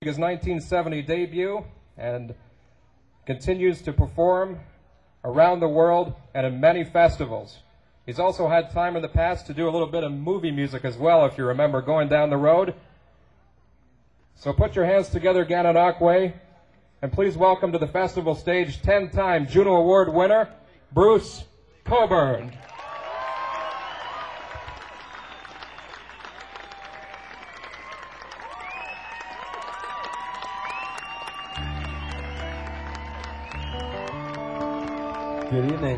his 1970 debut and continues to perform around the world and in many festivals. He's also had time in the past to do a little bit of movie music as well, if you remember Going Down the Road. So put your hands together, Gananoque, and please welcome to the festival stage 10-time Juno Award winner, Bruce Cockburn. Good evening.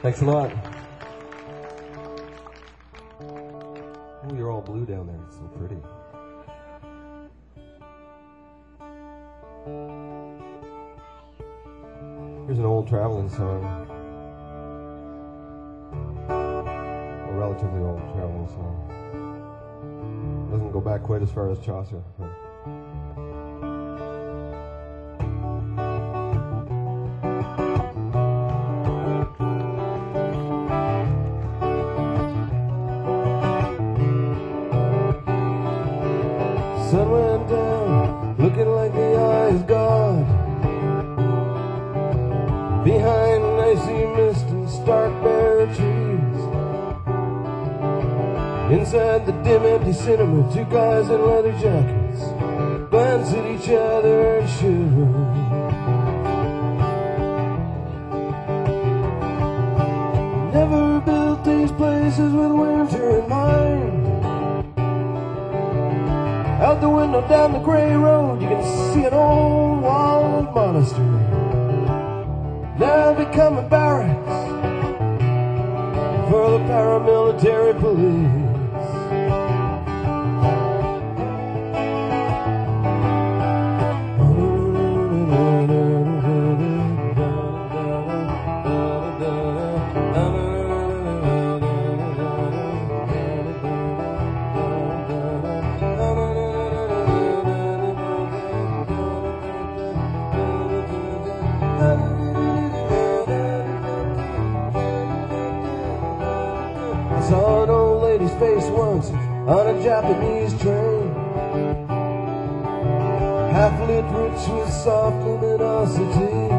Thanks a lot. Oh, you're all blue down there. It's so pretty. Here's an old traveling song. A relatively old traveling song. Doesn't go back quite as far as Chaucer. But sun went down, looking like the eye is God. Behind icy mist and stark bare trees, inside the dim empty cinema, two guys in leather jackets glance at each other and shiver. Never built these places with winter in mind. Out the window down the gray road, you can see an old walled monastery, now become a barracks for the paramilitary police. I saw an old lady's face once on a Japanese train, half lit, rich with soft luminosity.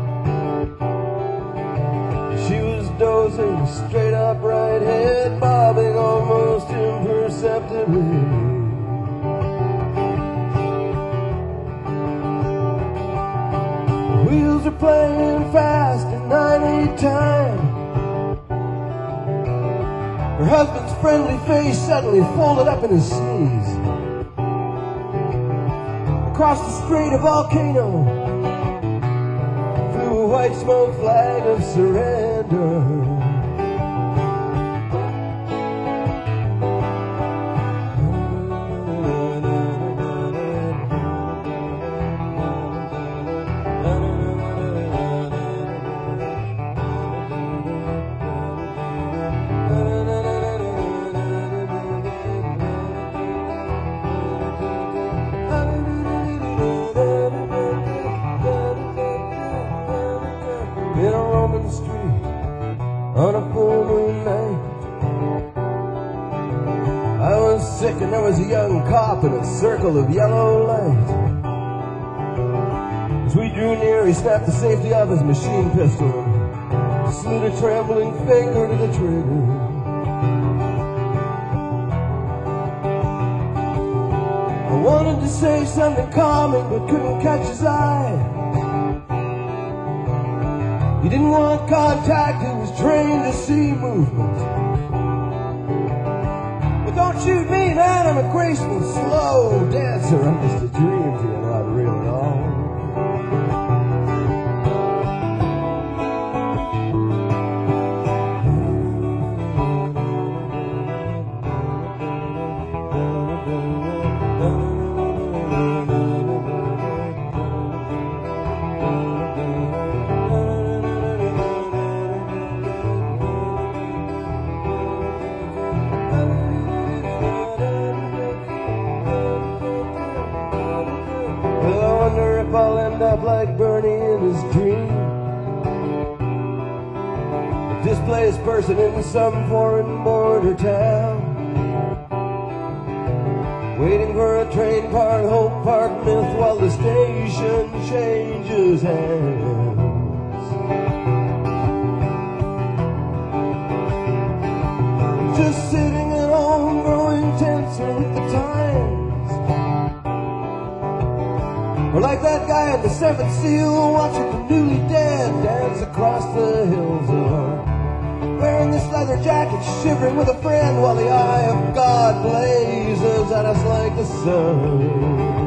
She was dozing, straight upright head bobbing almost imperceptibly. The wheels are playing fast at 9/8 time. Her husband's friendly face suddenly folded up in his sneeze. Across the strait, a volcano flew a white smoke flag of surrender. In a Roman street on a full moon night, I was sick and there was a young cop in a circle of yellow light. As we drew near, he snapped the safety off his machine pistol and slid a trembling finger to the trigger. I wanted to say something calming but couldn't catch his eye. He didn't want contact, he was trained to see movement. But don't shoot me, man, I'm a graceful, slow dancer. I'm just a dream to you, not real at all. Well, I wonder if I'll end up like Bernie in his dream, a displaced person in some foreign border town, waiting for a train, part hope, part myth, while the station changes hands. Just sitting at home, growing tenser with the times. Or like that guy at the Seventh Seal, watching the newly dead dance across the hills. Or wearing this leather jacket, shivering with a friend while the eye of God blazes at us like the sun.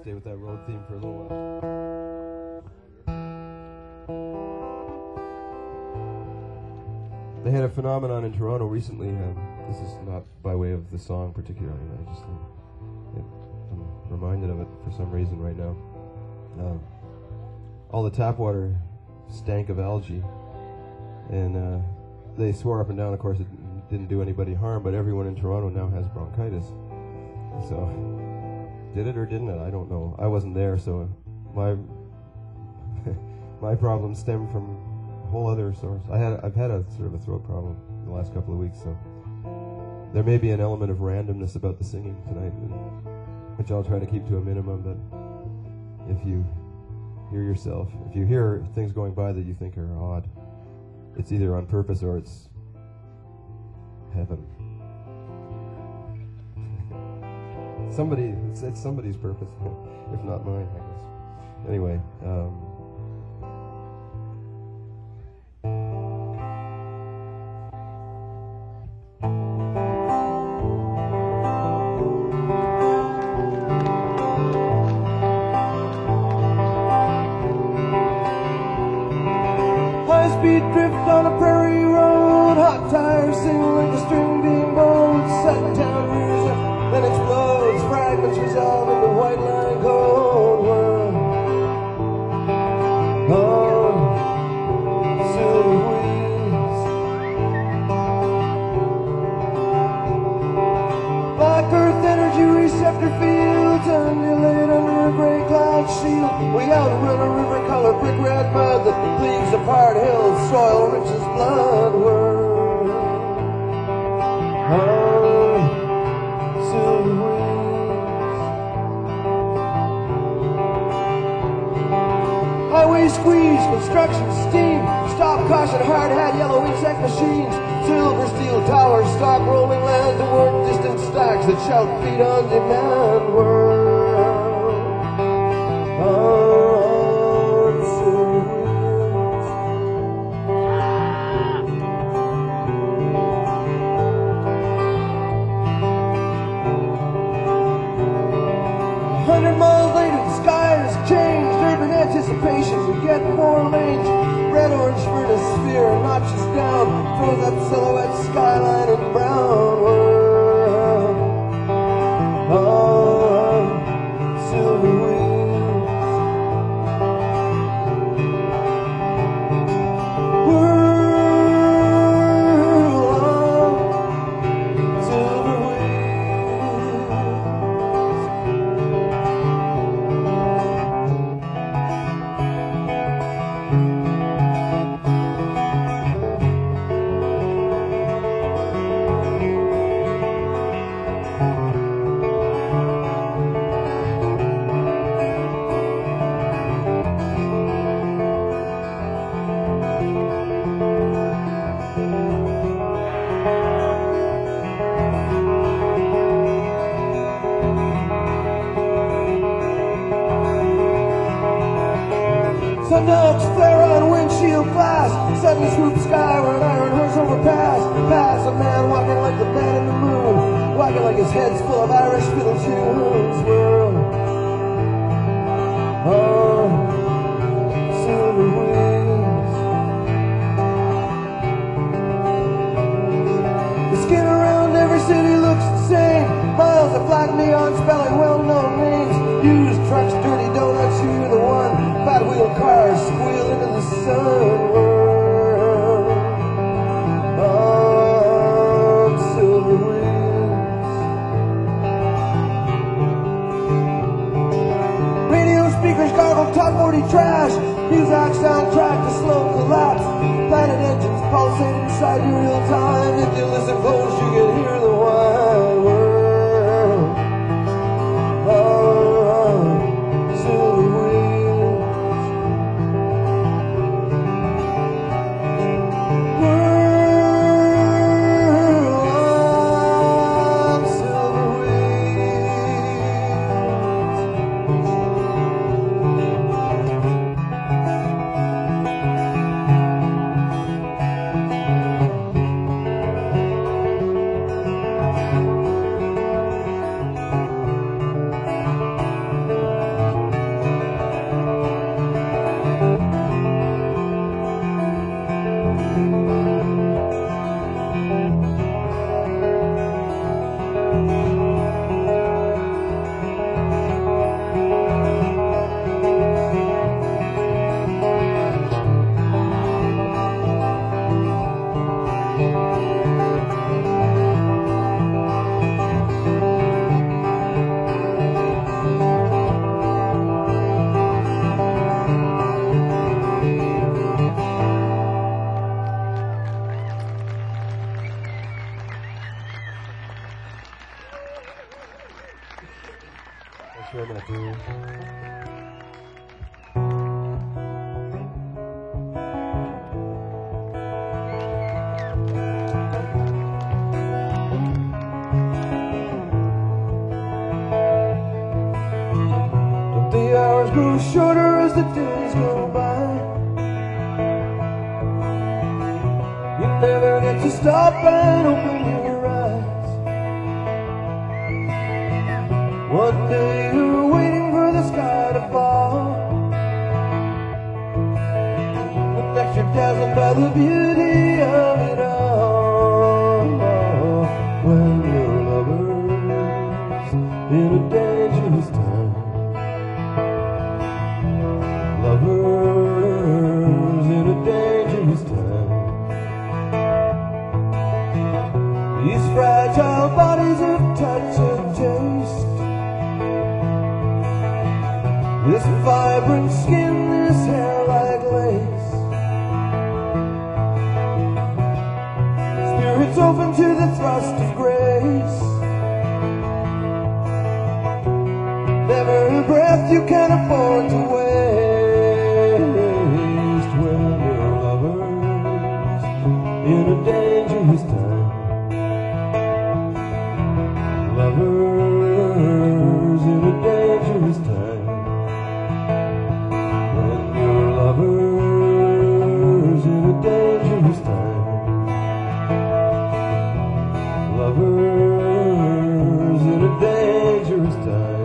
stay with that road theme for a little while. They had a phenomenon in Toronto recently. This is not by way of the song particularly. I'm reminded of it for some reason right now. All the tap water stank of algae, and they swore up and down, of course, it didn't do anybody harm, but everyone in Toronto now has bronchitis. So, did it or didn't it? I don't know. I wasn't there, so my my problem stemmed from a whole other source. I've had a sort of a throat problem in the last couple of weeks, so there may be an element of randomness about the singing tonight, which I'll try to keep to a minimum. But if you hear yourself, if you hear things going by that you think are odd, it's either on purpose or it's heaven. It's somebody's purpose, if not mine, I guess. Anyway, high-speed drift on a prairie road, hot tires sing like a string being bowed, sudden town rears up, then explodes, fragments resolve into white line cold world. On silver wheels, black earth energy receptor fields, undulate under a gray cloud shield. We outrun a river-colored brick red mud that cleaves apart hills, soil rich as blood world. On silver wheels, highway squeeze, construction steam, stop caution, hard hat, yellow insect machines, silver steel towers, stock rolling land toward distant stacks that shout feet on demand world. On silver wheels, 100 miles later, the sky has changed. Urban anticipation, we get 4 lanes. Red orange sphere notches down, throws up silhouette skyline in brown world. On silver wheels, world on silver wheels. Sundogs flare on windshield glass, suddenly swoop skyward, iron horse overpass. Pass a man walking like the man in the moon, walking like his head's full of Irish fiddle tunes. World on silver wheels, the skin around every city looks the same. Miles of black neon spelling well-known names. Used trucks, dirty donuts, you're the one. Fat wheel cars squeal into the sun world. On silver wheels, radio speakers gargle top 40 trash. Muzak soundtrack to slow collapse. Planet engines pulsate inside you real time. If you listen close, you can hear the wide world. On silver wheels, world on silver wheels. Wait a minute. Don't the hours grow shorter as the days go by? You never get to stop and open your eyes. One day you're waiting for the sky to fall. The next you're dazzled by the beauty of it all. When you're lovers in a dangerous time. Lovers in a dangerous time. These fragile bodies of touch and taste. This vibrant skin, this hair like lace. Spirits open to the thrust of grace. Never a breath you can afford to waste. When you're lovers in a dangerous time. Lovers in a dangerous time. Lovers in a dangerous time. Lovers in a dangerous time.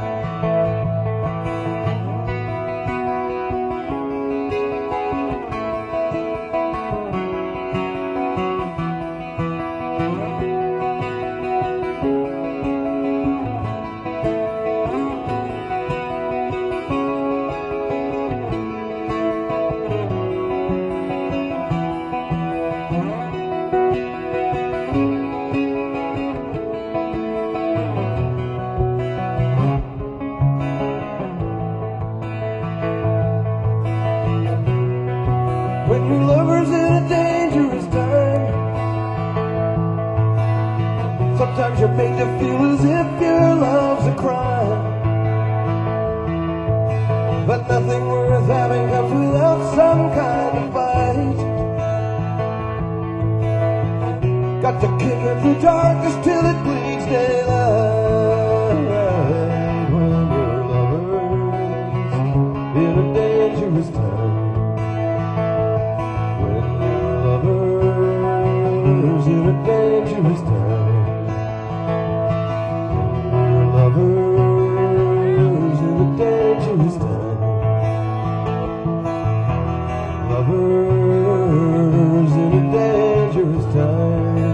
When your lover's in a dangerous time, sometimes you're made to feel as if your love's a crime. But nothing worth having comes without some kind of fight. Got to kick at the darkness till it bleeds daylight. When your lover's in a dangerous time. In a dangerous time. We're lovers in a dangerous time. Lovers in a dangerous time.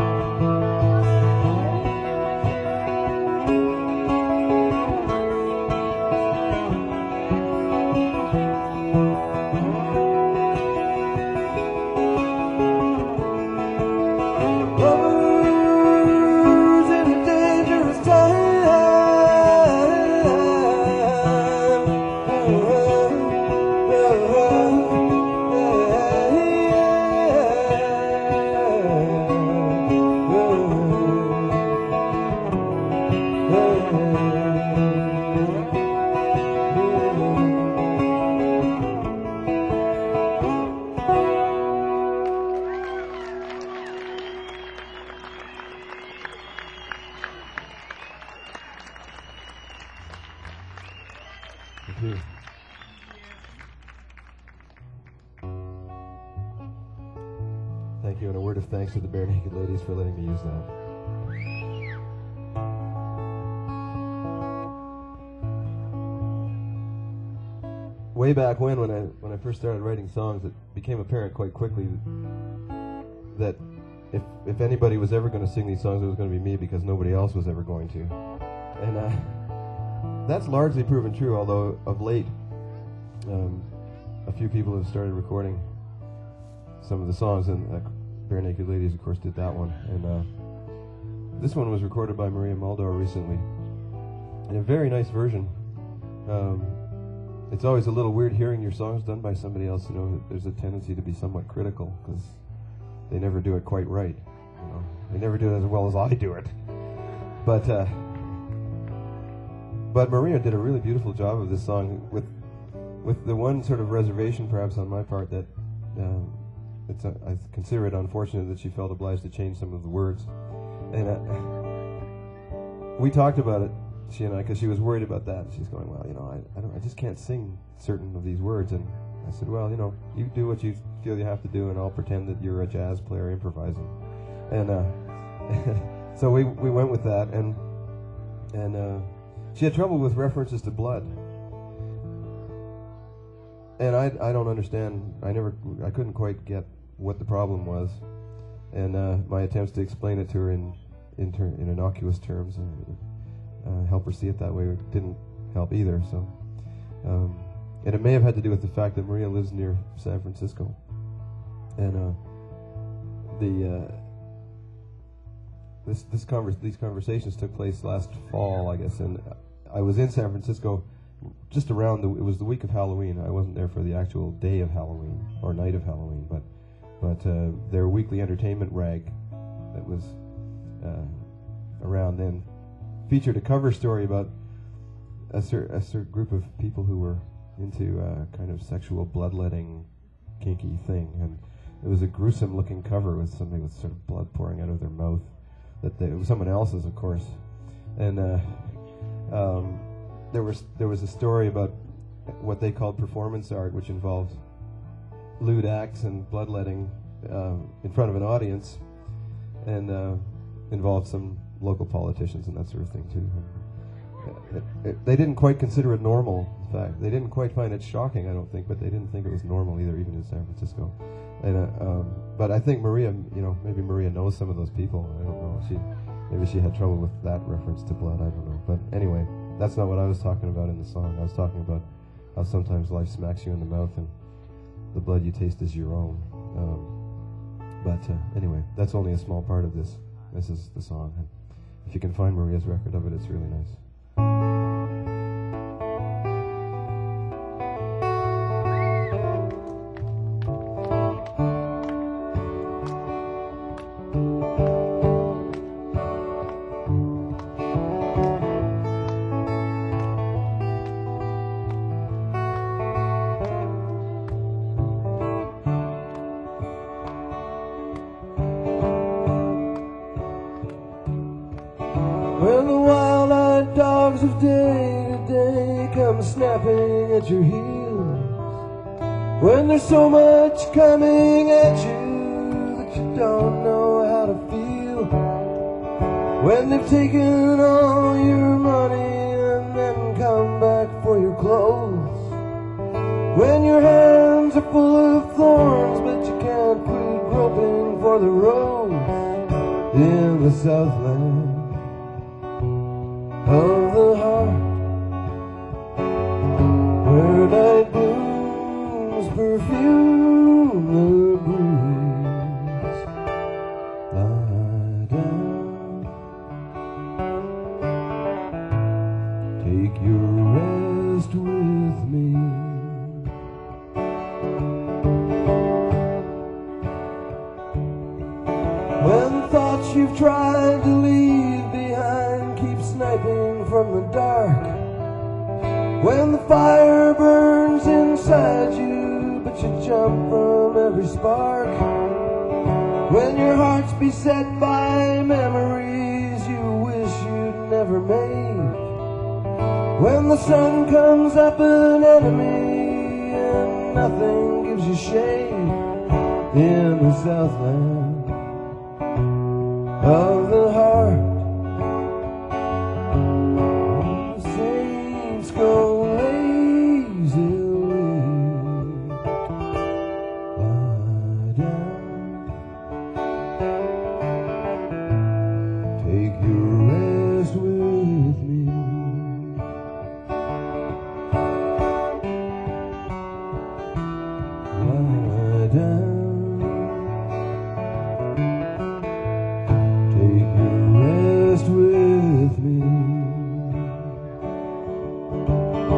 Thank you. Thank you, and a word of thanks to the Bare Naked Ladies for letting me use that. Way back when I first started writing songs, it became apparent quite quickly that if anybody was ever going to sing these songs, it was going to be me, because nobody else was ever going to. And that's largely proven true, although of late a few people have started recording some of the songs, and Bare Naked Ladies, of course, did that one. And this one was recorded by Maria Muldaur recently, in a very nice version. It's always a little weird hearing your songs done by somebody else. You know, there's a tendency to be somewhat critical, because they never do it quite right. You know, they never do it as well as I do it. But But Maria did a really beautiful job of this song, with the one sort of reservation, perhaps on my part, that I consider it unfortunate that she felt obliged to change some of the words. And we talked about it, she and I, because she was worried about that. She's going, well, you know, I just can't sing certain of these words. And I said, well, you know, you do what you feel you have to do, and I'll pretend that you're a jazz player improvising. And so we went with that, and she had trouble with references to blood. And I don't understand. I couldn't quite get what the problem was, and my attempts to explain it to her in innocuous terms, help her see it that way, didn't help either. So, and it may have had to do with the fact that Maria lives near San Francisco, and these conversations took place last fall, I guess, and I was in San Francisco just around it was the week of Halloween. I wasn't there for the actual day of Halloween or night of Halloween, but their weekly entertainment rag that was around then featured a cover story about a certain group of people who were into kind of sexual bloodletting, kinky thing, and it was a gruesome looking cover with somebody with sort of blood pouring out of their mouth. It was someone else's, of course, and there was a story about what they called performance art, which involved lewd acts and bloodletting in front of an audience, and involved some local politicians and that sort of thing too. They didn't quite consider it normal. In fact, they didn't quite find it shocking, I don't think, but they didn't think it was normal either, even in San Francisco. And but I think Maria, maybe Maria knows some of those people. I don't know. Maybe she had trouble with that reference to blood. I don't know. But anyway, that's not what I was talking about in the song. I was talking about how sometimes life smacks you in the mouth and the blood you taste is your own. But anyway, that's only a small part of this. This is the song. And if you can find Maria's record of it, it's really nice. When the wild-eyed dogs of day to day come snapping at your heels, when there's so much coming at you that you don't know how to feel, when they've taken all your money and then come back for your clothes, when your hands are full of thorns but you can't quit groping for the rose in the Southland of the heart, where night blooms perfume the breeze. Lie down, take your rest with me. When thoughts you've tried to leave behind keep sniping from the dark, when the fire burns inside you but you jump from every spark, when your heart's beset by memories you wish you'd never made, when the sun comes up an enemy and nothing gives you shade in the Southland of the heart. Saints go lazily, lie down, take your rest with me. Lie down, take your rest with me.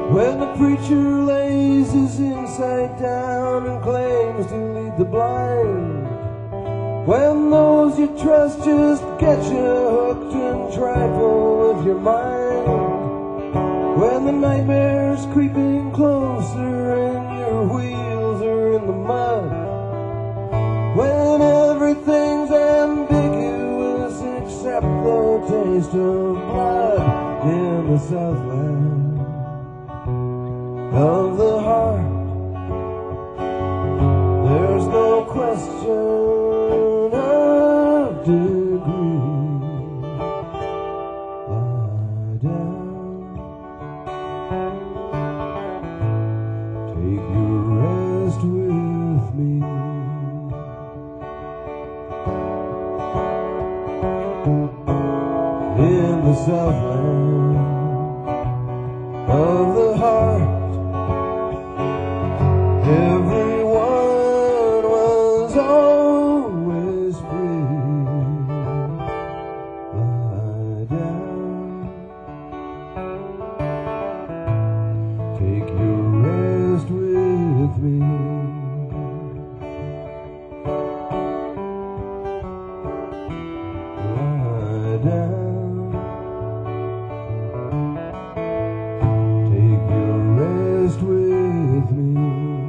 When the preacher lays his insight down and claims to lead the blind, when those you trust just get you hooked and trifle with your mind, when the nightmare's creeping closer and your wheels are in the mud, when everything's ambiguous except the taste of blood in the Southland of the heart, there's no question of degree. Lie down, take your rest with me. In the Southland of the heart, everyone was always free. Lie down, take your rest with me. Lie down, take your rest with me.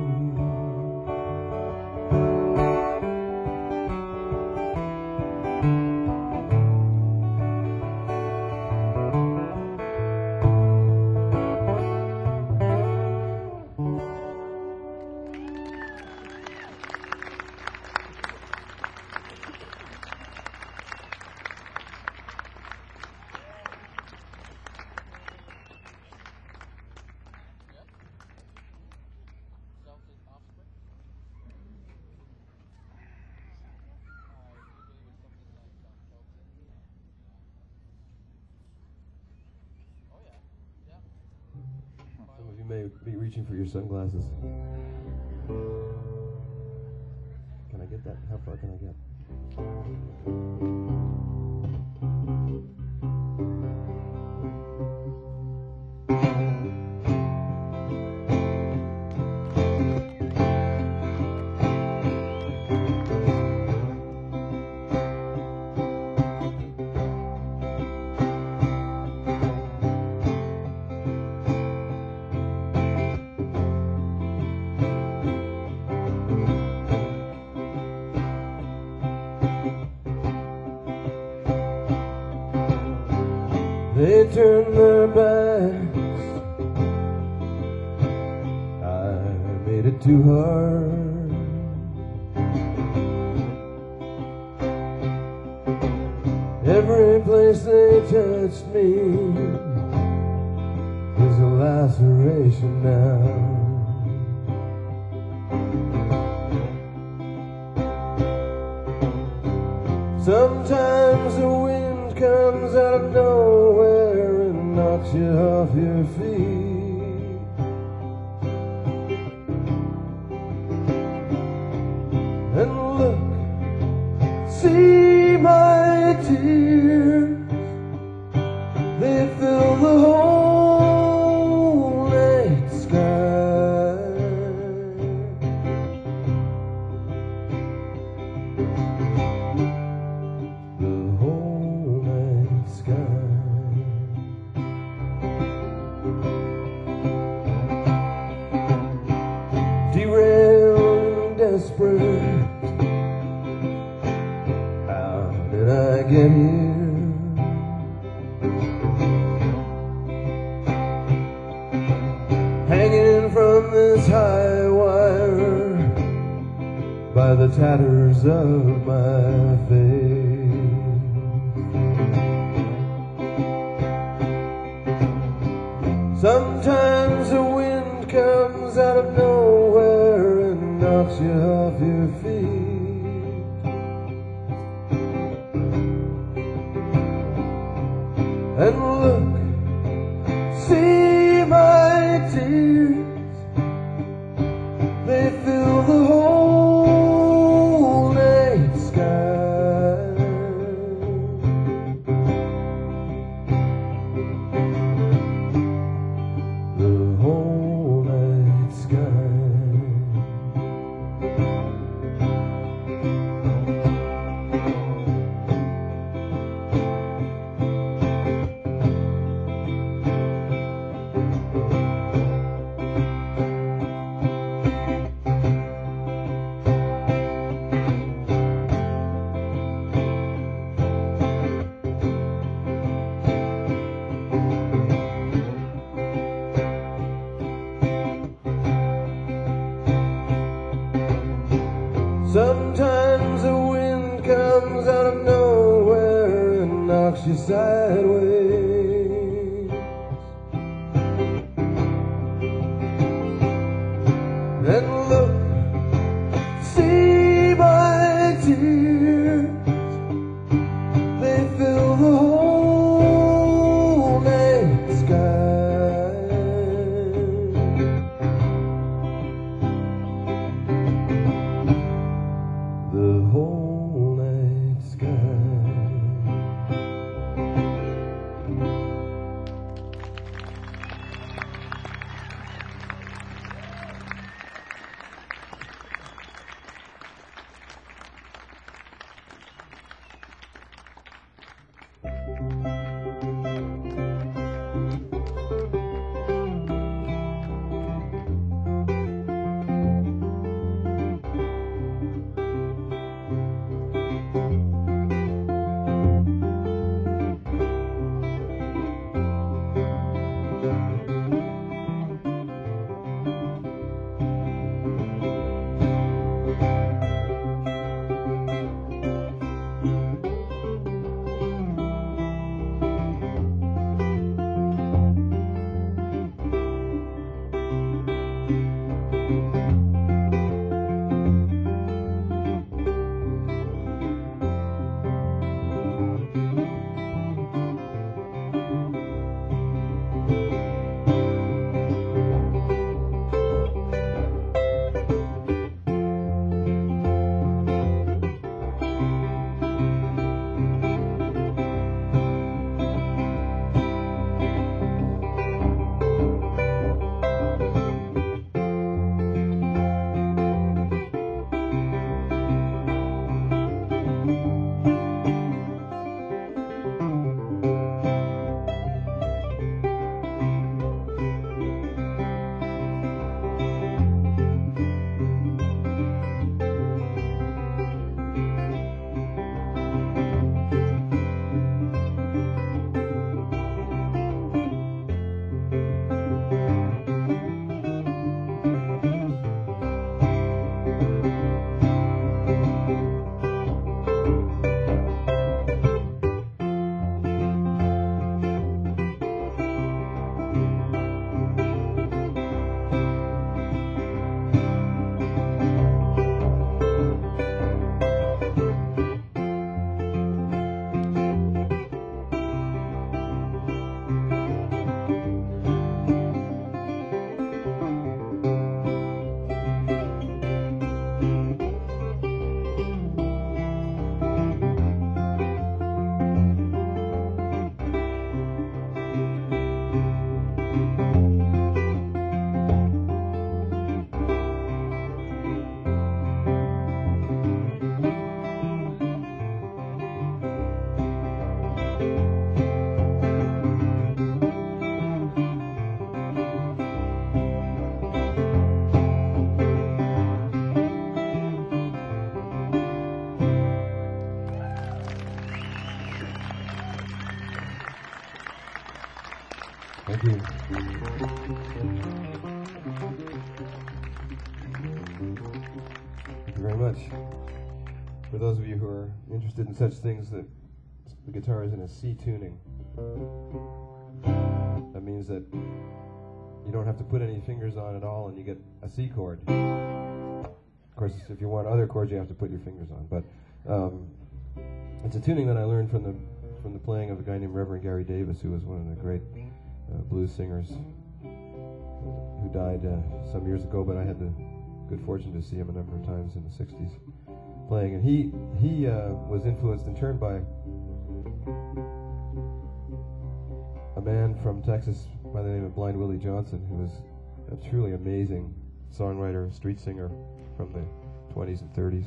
Some of you may be reaching for your sunglasses. Can I get that? How far can I get? They turned their backs, I made it too hard. Every place they touched me is a laceration now. Sometimes the wind comes out of nowhere and knocks you off your feet. And look, see my tears, they fill the whole night sky. The whole night sky. Derailed and desperate, how did I get here? Hanging from this high wire by the tatters of my faith. Sometimes the wind comes out of nowhere and knocks you off your feet. And look, see my tears, they fill the whole night sky. The whole Sometimes the wind comes out of nowhere and knocks you sideways. And look, see my tears, they fill the whole night sky. The whole night sky. Thank you. Thank you very much. For those of you who are interested in such things, that the guitar is in a C tuning. That means that you don't have to put any fingers on at all and you get a C chord. Of course, if you want other chords, you have to put your fingers on. But it's a tuning that I learned from the playing of a guy named Reverend Gary Davis, who was one of the great blues singers who died some years ago, but I had the good fortune to see him a number of times in the 60s playing. And he was influenced in turn by a man from Texas by the name of Blind Willie Johnson, who was a truly amazing songwriter, street singer from the 20s and 30s.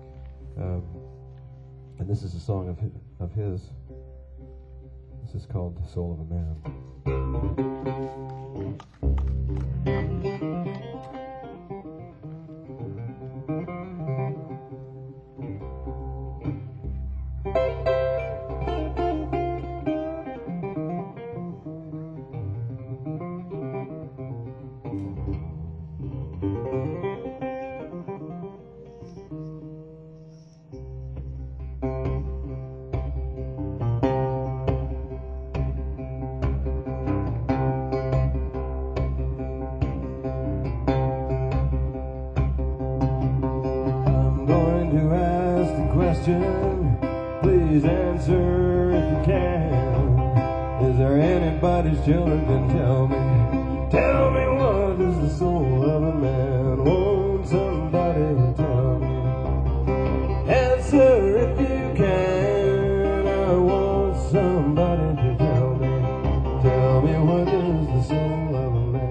And this is a song of his. This is called "The Soul of a Man." question. Please answer if you can. Is there anybody's children can tell me? Tell me, what is the soul of a man? Won't somebody tell me? Answer if you can. I want somebody to tell me. Tell me, what is the soul of a man?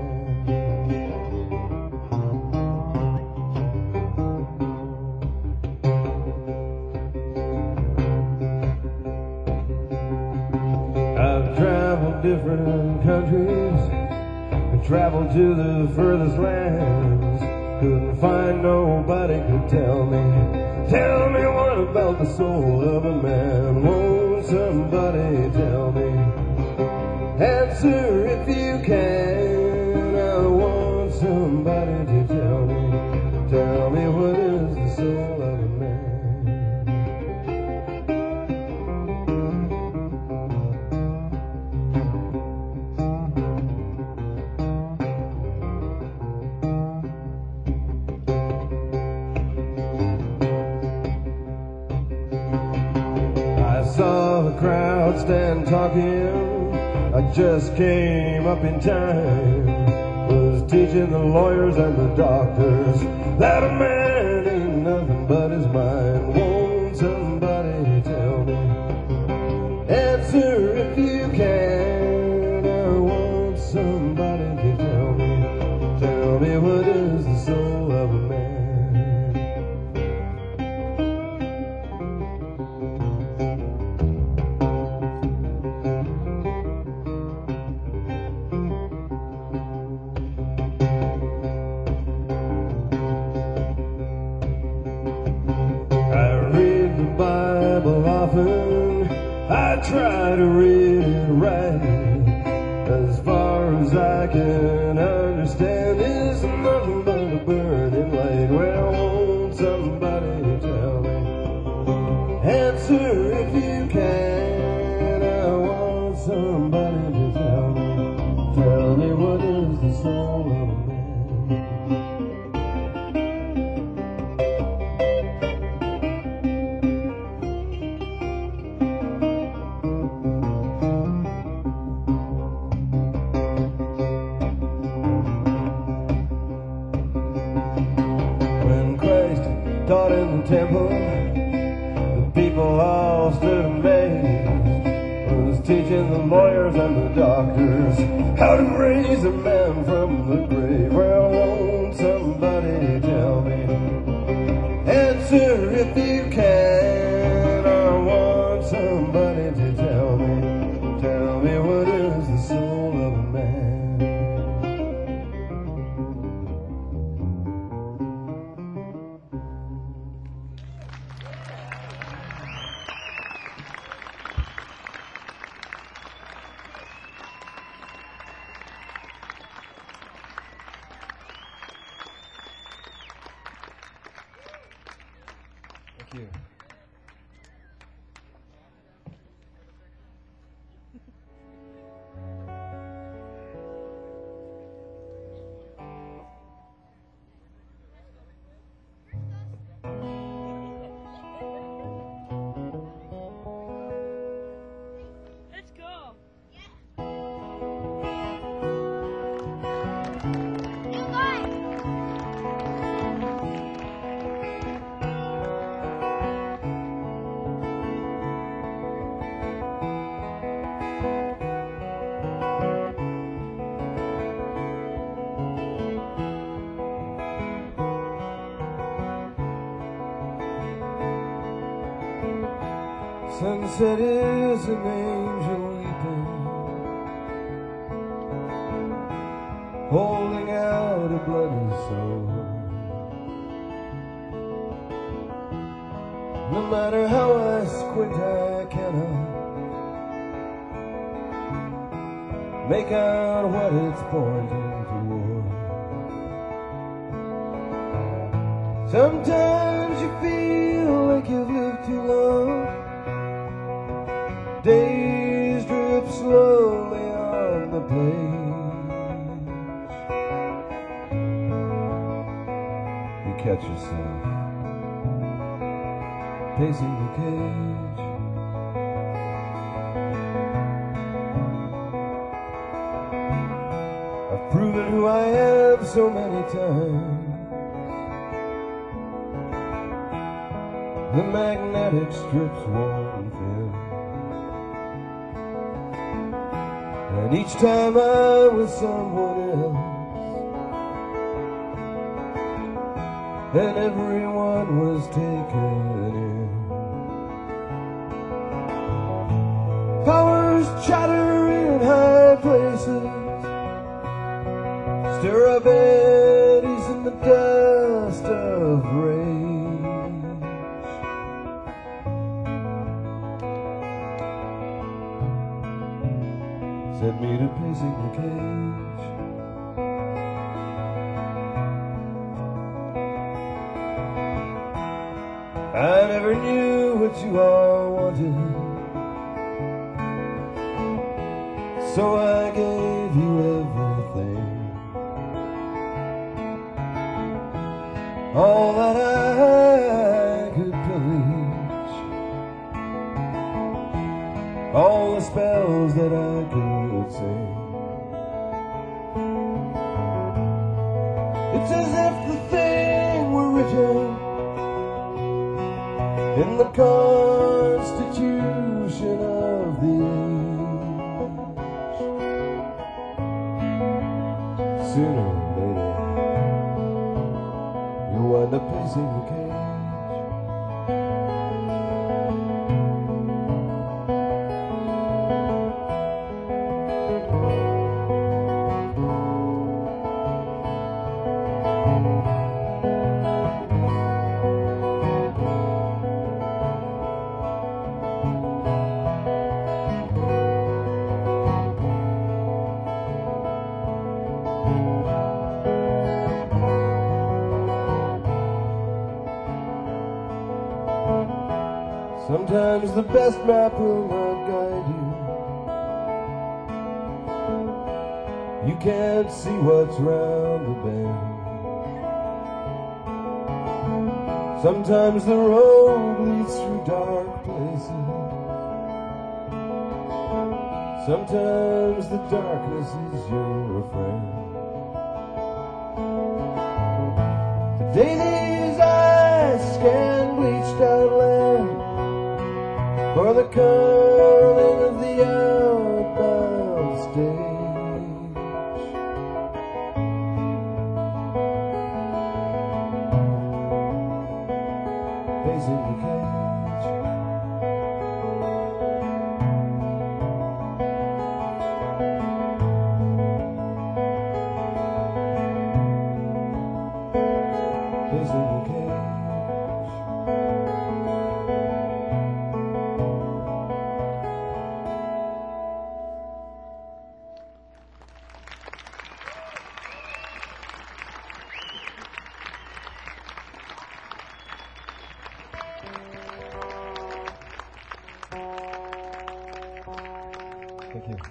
I've traveled different countries, I traveled to the furthest lands. Couldn't find nobody could tell me. Tell me, what about the soul of a man? Won't somebody tell me? Answer if you can. I want somebody to tell me. Tell me, what is the soul of a man? Saw the crowd stand talking. I just came up in time. Was teaching the lawyers and the doctors that a man ain't nothing but his mind. Won't somebody tell me? Answer if you can. I want somebody to tell me. Tell me, what is the soul of a man? I try to read it right. As far as I can understand, it's nothing but a burning light. Well, won't somebody tell me? Answer if you can. I want somebody to tell me. Tell me, what is the soul of a man? Taught in the temple, the people all stood amazed. Was teaching the lawyers and the doctors how to raise a man from the grave. Well, won't somebody tell me? Answer if you can. I want somebody to tell me. Tell me, what is the soul of a man? Thank you. Let's go. Sunset is an angel weeping, holding out a bloody soul. No matter how I squint, I cannot make out what it's pointing toward. Sometimes you feel like you've lived too long. Days drip slowly on the page. You catch yourself pacing the cage. I've proven who I am so many times. The magnetic strips worn thin, and each time I was someone else, and everyone was taken in. Powers chatter in high places, stir up eddies in the dust of rage. Sent me to pacing the cage. I never knew what you all wanted, so I gave you everything. All that I could pillage, all the spells that I could sing. It's as if the thing were written in the constitution of the age. Sooner or later, you'll wind up pacing the cage. Sometimes the best map will not guide you. You can't see what's round the bend. Sometimes the road leads through dark places. Sometimes the darkness is your friend. The day these eyes scan bleached out land for the curling of the outbound stage. Pacing the cage. Pacing the cage. Thank you.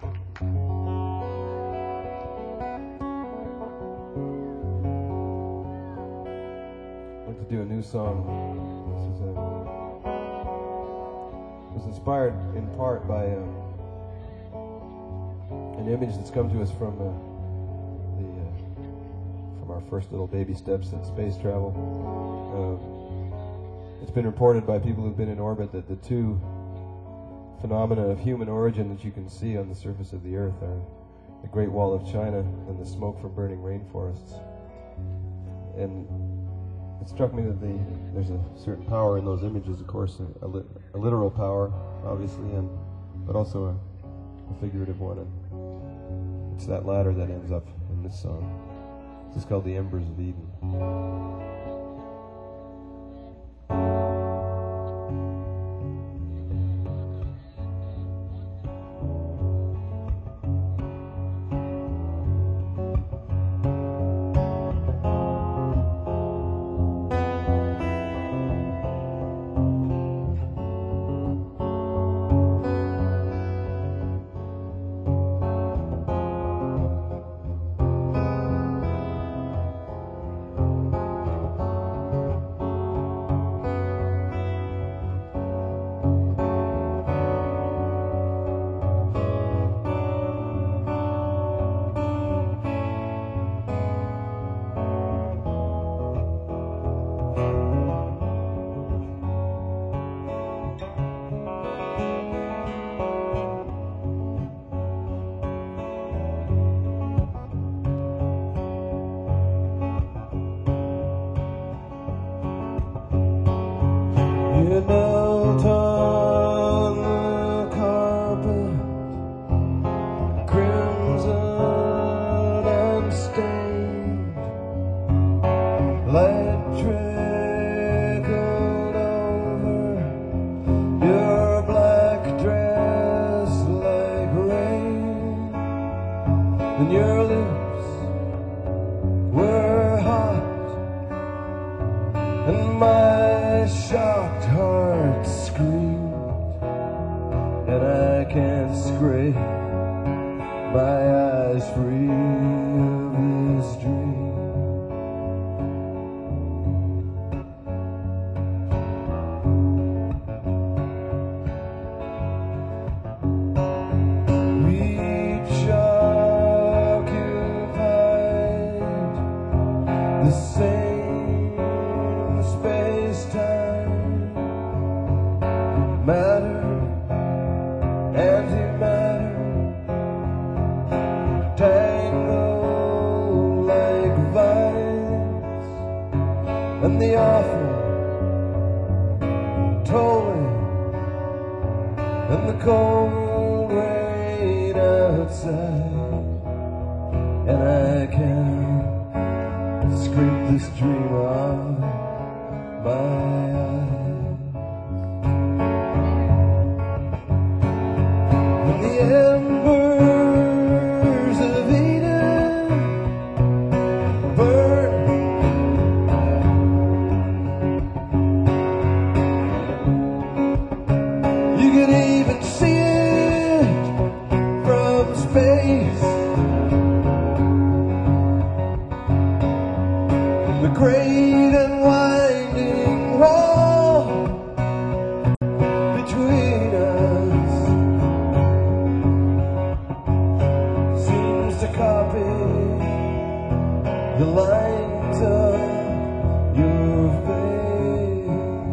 I'd like to do a new song. This was inspired in part by an image that's come to us from our first little baby steps in space travel. It's been reported by people who've been in orbit that the two phenomena of human origin that you can see on the surface of the Earth are the Great Wall of China and the smoke from burning rainforests. And it struck me that there's a certain power in those images, of course, a literal power, obviously, but also a figurative one. And it's that latter that ends up in this song. This is called The Embers of Eden. Her lips were hot, and my shocked heart screamed, and I can't scrape my eyes free of this dream. Each occupied the same space-time, matter, antimatter, tangled like vines, and the awful tolling, and the cold rain outside, and I can't scrape this dream off my eyes. And the embers of Eden burn, you can even see it from space. The great and winding wall between us seems to copy the lines of your face.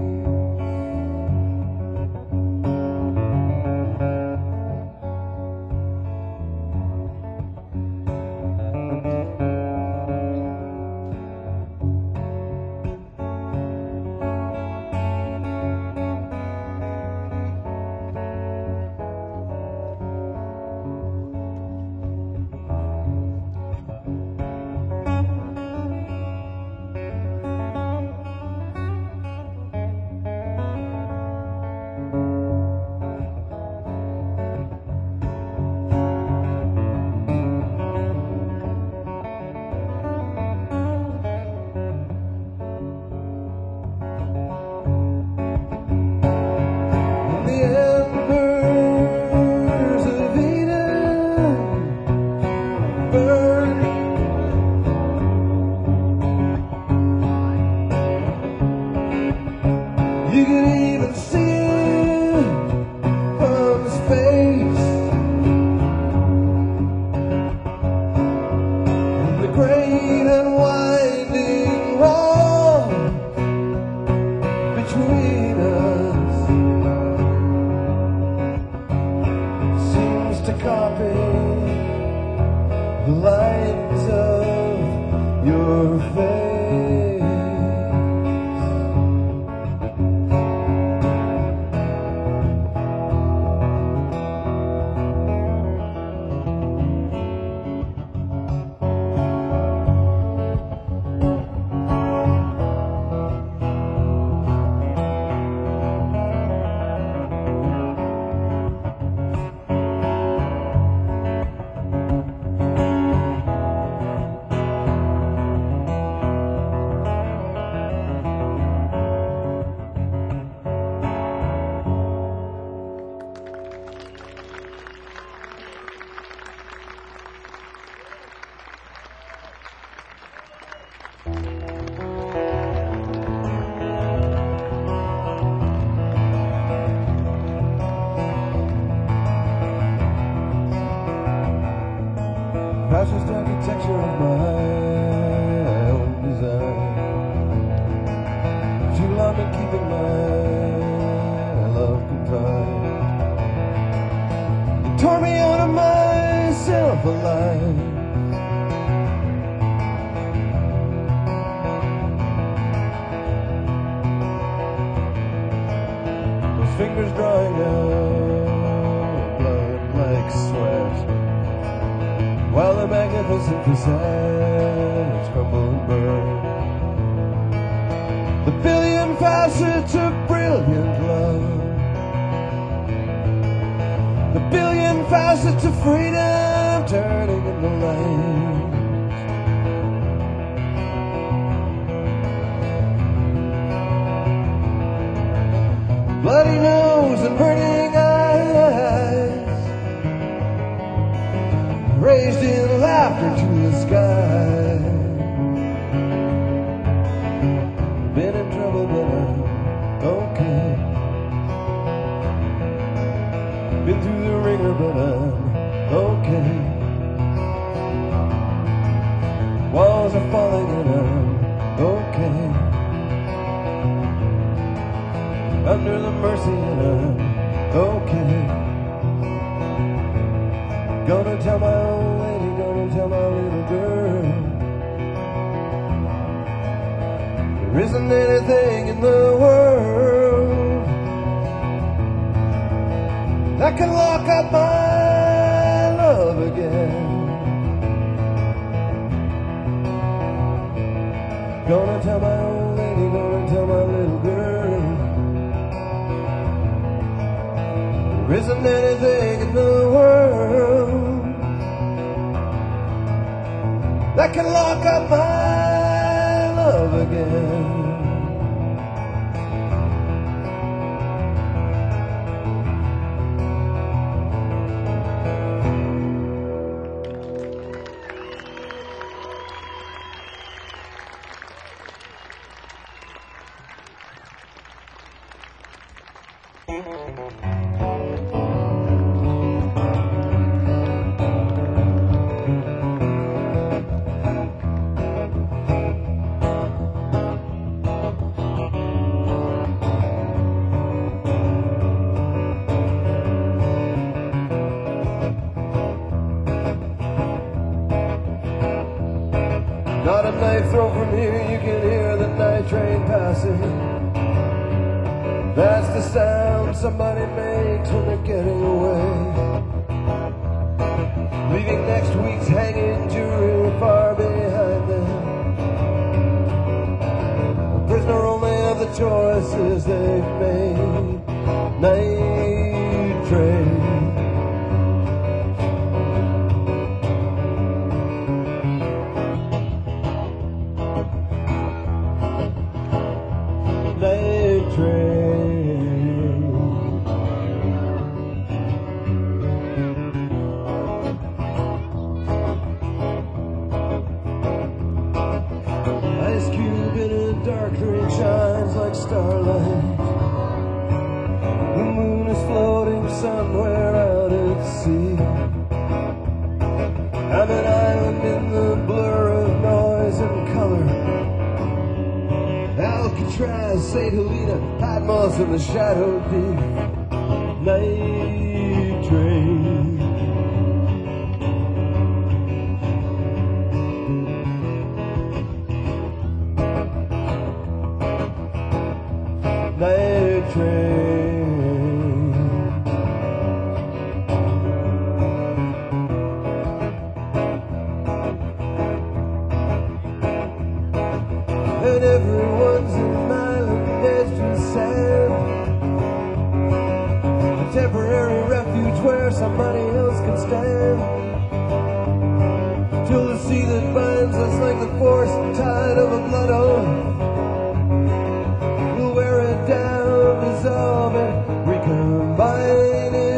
The embers of Eden burn, you can even see it from space. The great and winding wall between us seems to copy the lines of your face. Fascist architecture of my own design. Too long been keeping my love confined. It tore me out of myself alive. Those fingers drawing out blood like sweat, while the magnificent facades crumble and burn. The billion facets of brilliant love, the billion facets of freedom turning and the light. Bloody nose and burning eyes, raised in laughter to the sky. Been in trouble, but I'm okay. Been through the ringer, but I'm okay. Walls are falling and I'm okay. Under the mercy and I'm okay. Gonna tell my old lady, gonna tell my little girl, there isn't anything in the world that can lock up my love again. Gonna tell my old lady, gonna tell my little girl, there isn't anything in the world that can lock up my love again. Not a knife throw from here, you can hear the night train passing. That's the sound somebody makes when they're getting away, leaving next week's hanging jury far behind them. A prisoner only of the choices they've made. Night train. Night train. Ice cube in a dark drink shines like starlight. The moon is floating somewhere out at sea. I'm an island in the blur of noise and color. Alcatraz, St. Helena, Patmos in the shadow deep. Night train. Night train. And everyone's an island edged in sand, a temporary refuge where somebody else can stand, till the sea that binds us like the force tide of a blood oath will wear it down, dissolve it, recombine it.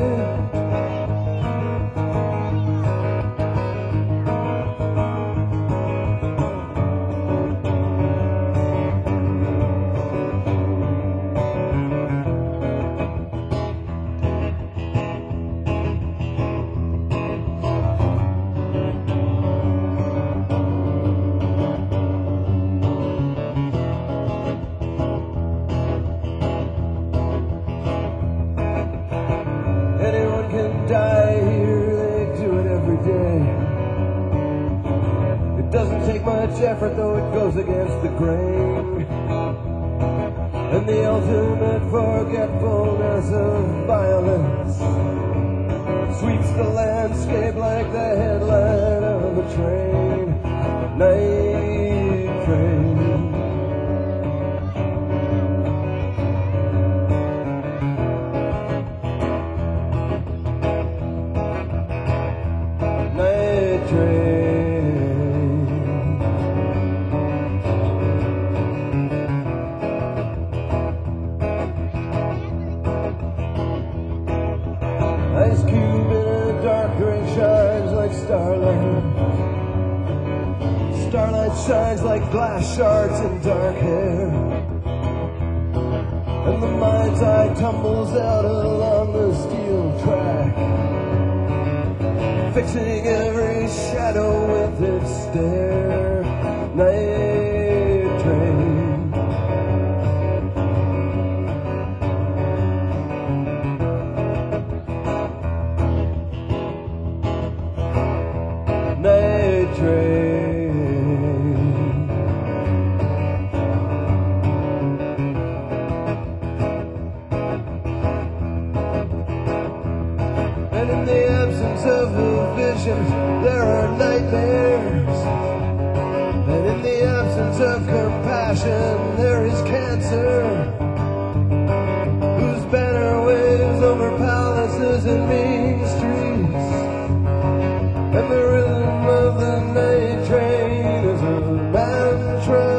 Anyone can die here, they do it every day. It doesn't take much effort, though it goes against the grain. And the ultimate forgetfulness of violence sweeps the landscape like the headlight of a train. Night train. Night light shines like glass shards in dark hair, and the mind's eye tumbles out along the steel track, fixing every shadow with its stare. Night train. Night train. And in the absence of a vision, there are nightmares. And in the absence of compassion, there is cancer, whose banner waves over palaces and mean streets. And the rhythm of the night train is a mantra.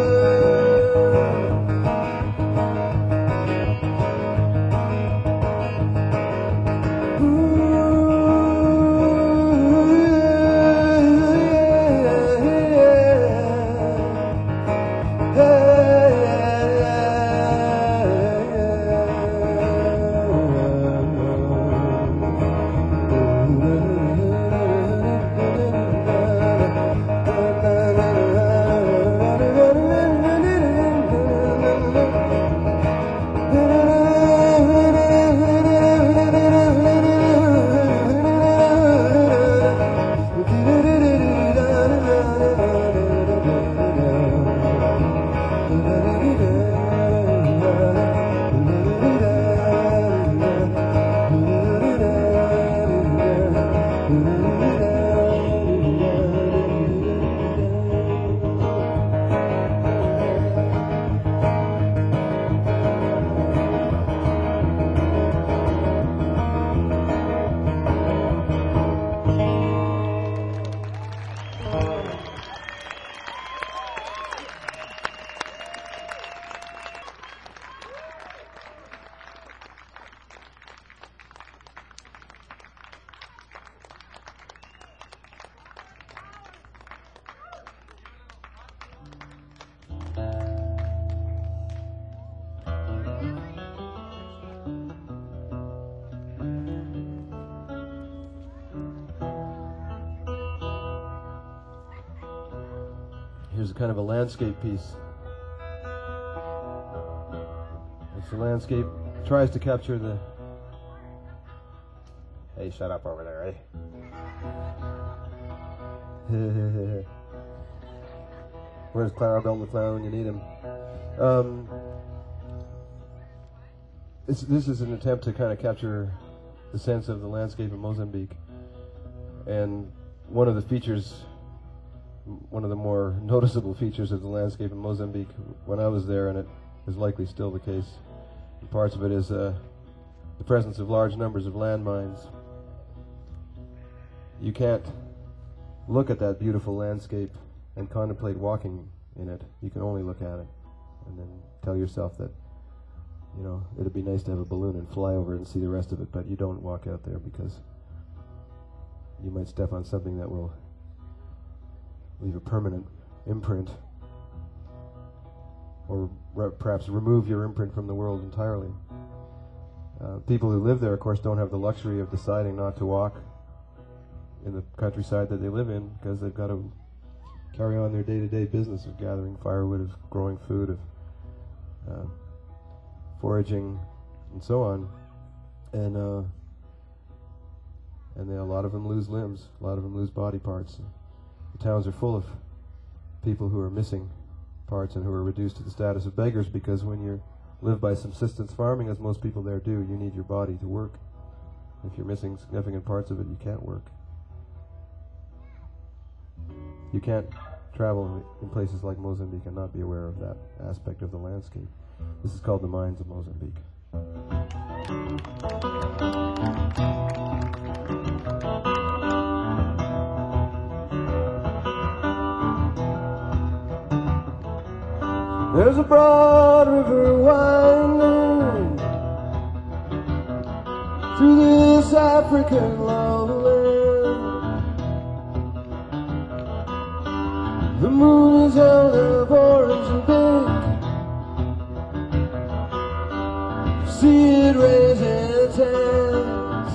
Here's a kind of a landscape piece. It's a landscape, tries to capture the... Hey, shut up over there, eh? Where's Clarabelle McCloud when you need him? This is an attempt to kind of capture the sense of the landscape of Mozambique. And one of the features, one of the more noticeable features of the landscape in Mozambique when I was there, and it is likely still the case, parts of it, is the presence of large numbers of landmines. You can't look at that beautiful landscape and contemplate walking in it. You can only look at it and then tell yourself that, you know, it'd be nice to have a balloon and fly over it and see the rest of it, but you don't walk out there because you might step on something that will leave a permanent imprint, or perhaps remove your imprint from the world entirely. People who live there, of course, don't have the luxury of deciding not to walk in the countryside that they live in, because they've got to carry on their day-to-day business of gathering firewood, of growing food, of foraging, and so on. And a lot of them lose limbs, a lot of them lose body parts. The towns are full of people who are missing parts and who are reduced to the status of beggars, because when you live by subsistence farming, as most people there do, you need your body to work. If you're missing significant parts of it, you can't work. You can't travel in places like Mozambique and not be aware of that aspect of the landscape. This is called the Mines of Mozambique. There's a broad river winding through this African lowland. The moon is held up orange and big. See it raise its hands,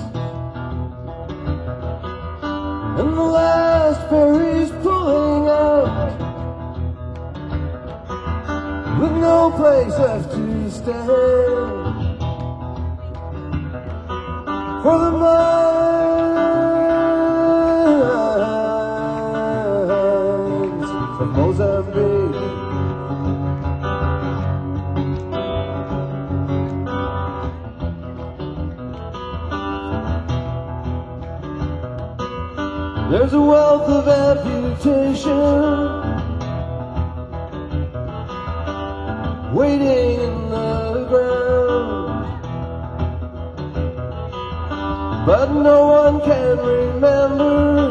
and the last ferry's pulling out, with no place left to stand. For the mines of Mozambique. There's a wealth of amputation waiting in the ground, but no one can remember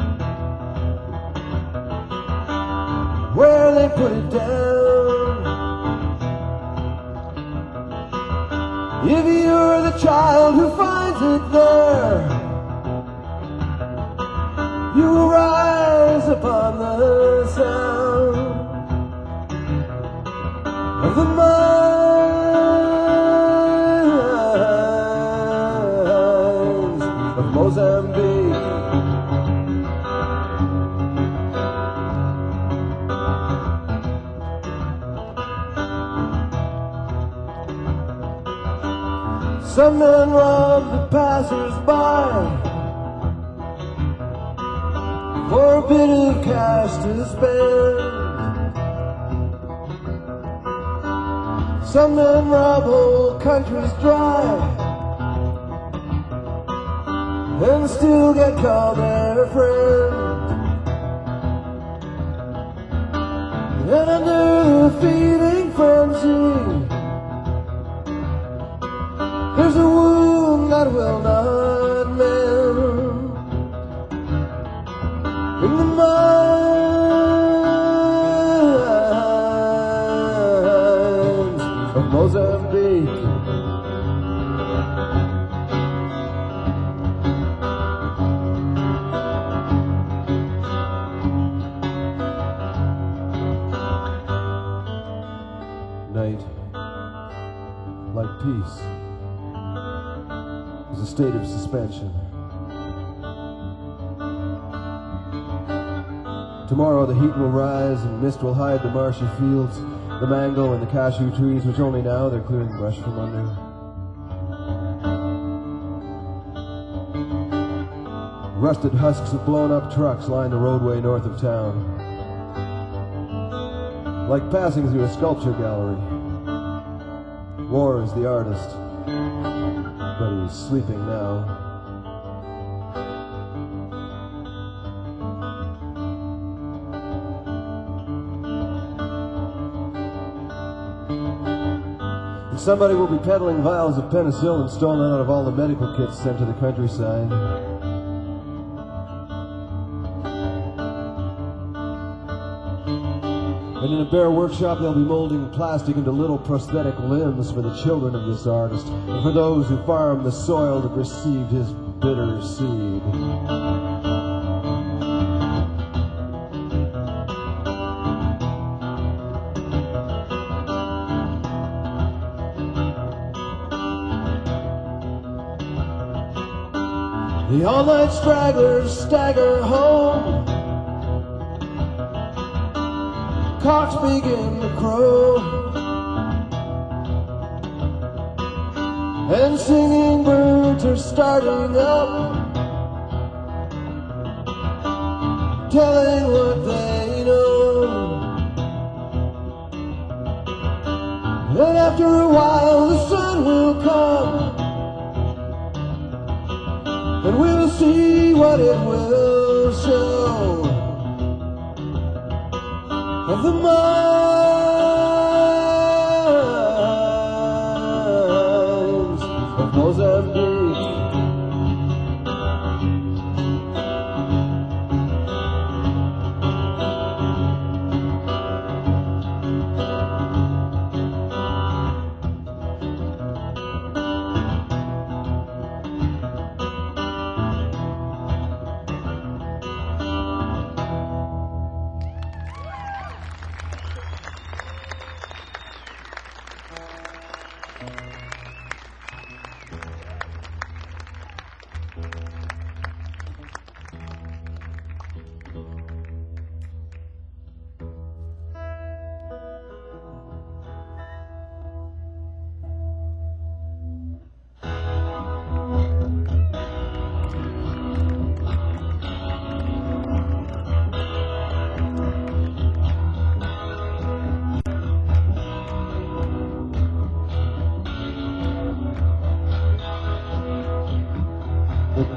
where they put it down. If you're the child who finds it there, you will rise upon the sound of the mines of Mozambique. Some men rob the passers-by for a bit of cash to spend. Some men rob whole countries dry and still get called their friend. And under the feeding frenzy, there's a wound that will not mend. In the mines of Mozambique. Night, like peace, is a state of suspension. Tomorrow the heat will rise and mist will hide the marshy fields, the mango and the cashew trees, which only now they're clearing brush from under. Rusted husks of blown up trucks line the roadway north of town, like passing through a sculpture gallery. War is the artist, but he's sleeping now. Somebody will be peddling vials of penicillin stolen out of all the medical kits sent to the countryside. And in a bare workshop they'll be molding plastic into little prosthetic limbs for the children of this artist, and for those who farm the soil that received his bitter seed. The all-night stragglers stagger home, cocks begin to crow, and singing birds are starting up, telling what they know. And after a while the sun will come, and we'll see what it will show of the mines of Mozambique.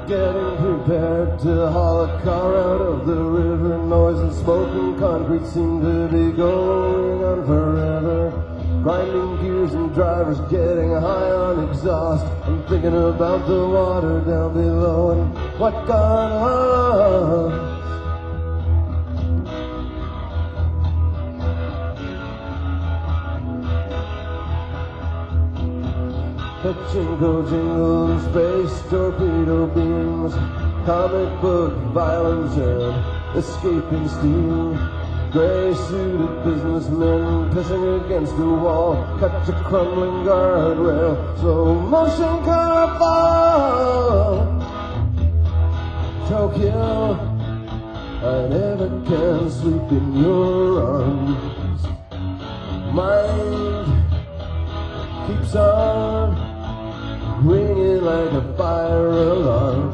getting prepared to haul a car out of the river. Noise and smoke and concrete seem to be going on forever. Grinding gears and drivers getting high on exhaust. I'm thinking about the water down below and what got lost. Jingle, jingle, and space torpedo beams, comic book violence and escaping steam. Gray-suited businessmen pissing against the wall, catch a crumbling guardrail, slow motion car fall. Tokyo, I never can sleep in your arms. Mind keeps on ringing like a fire alarm.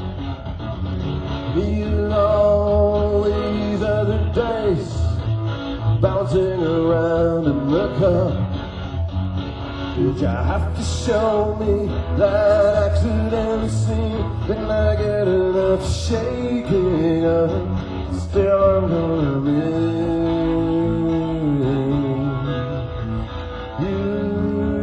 Need all these other dice bouncing around in the cup. Did you have to show me that accident scene? Didn't I get enough shaking up? Still I'm gonna miss you.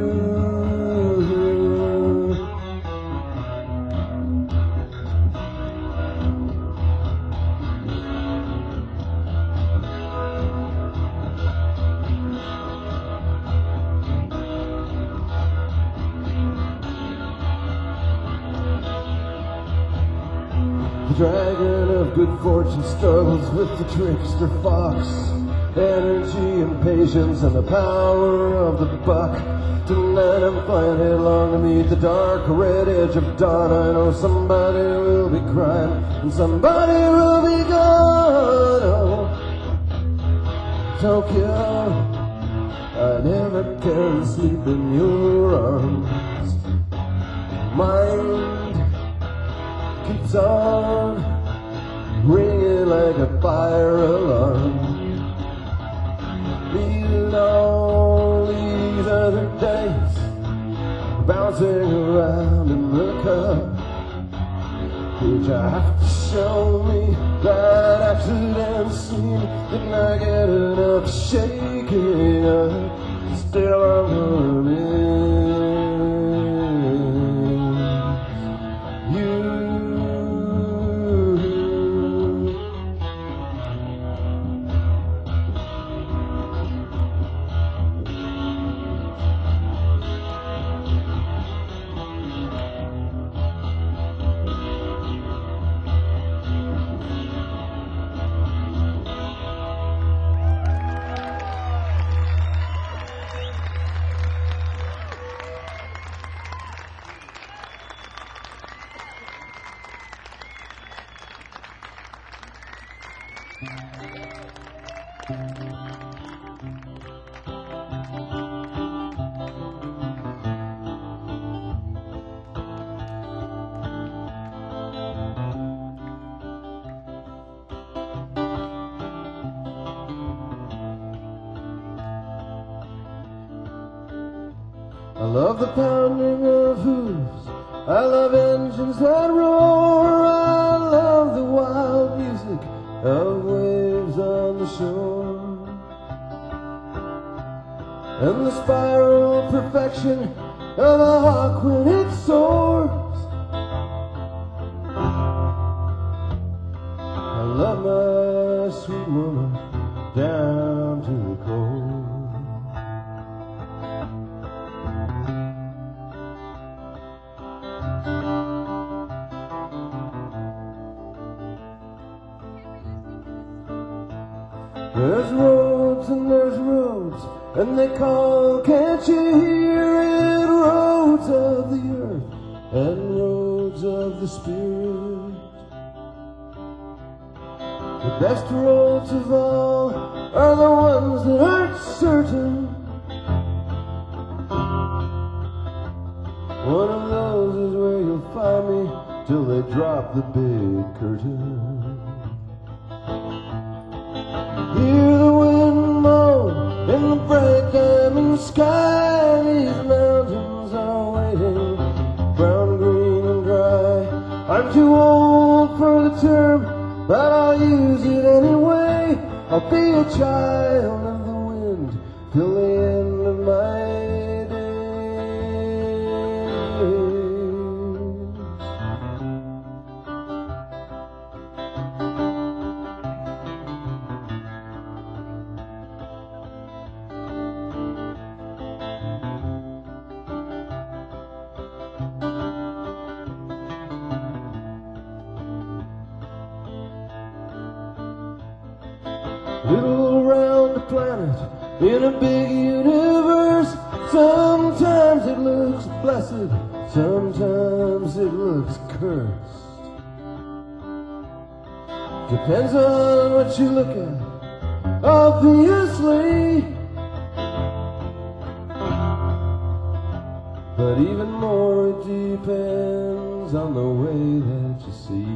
The dragon of good fortune struggles with the trickster fox. Energy and patience and the power of the buck. Tonight I'm flying headlong to meet the dark red edge of dawn. I know somebody will be crying and somebody will be gone. Oh, Tokyo, I never can sleep in your arms. Mind keeps on ringing like a fire alarm. Leaving all these other days bouncing around in the cup. Did you have to show me that accident scene? Didn't I get enough shaking up? Still I'm gonna miss you. I love the pounding of hooves, I love engines that roar, I love the wild music of waves on the shore, and the spiral perfection of a hawk when it soars. I love my sweet woman down to the core. There's roads and there's roads, and they call, can't you hear it? Roads of the earth and roads of the spirit. The best roads of all are the ones that aren't certain. One of those is where you'll find me till they drop the big curtain. Hear the wind moan in the bright diamond sky. These mountains are waiting, brown, green, and dry. I'm too the term, but I'll use it anyway. I'll be a child of the wind till the end of my little round planet in a big universe. Sometimes it looks blessed, sometimes it looks cursed. Depends on what you look at, obviously. But even more, it depends on the way that you see.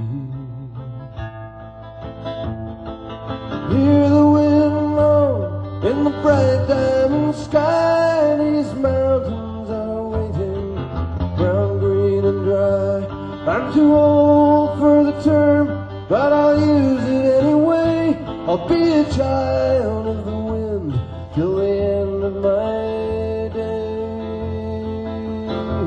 Hear the wind moan in the bright diamond sky. These mountains are waiting, brown, green, and dry. I'm too old for the term, but I'll use it anyway. I'll be a child of the wind till the end of my days.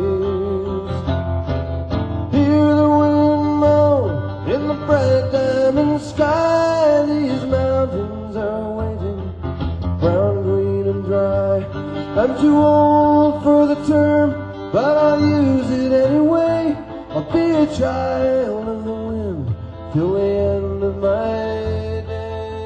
Hear the wind moan in the bright diamond sky. These mountains are waiting, brown, green, and dry. I'm too old for the term, but I'll use it anyway. I'll be a child of the wind till the end of my days.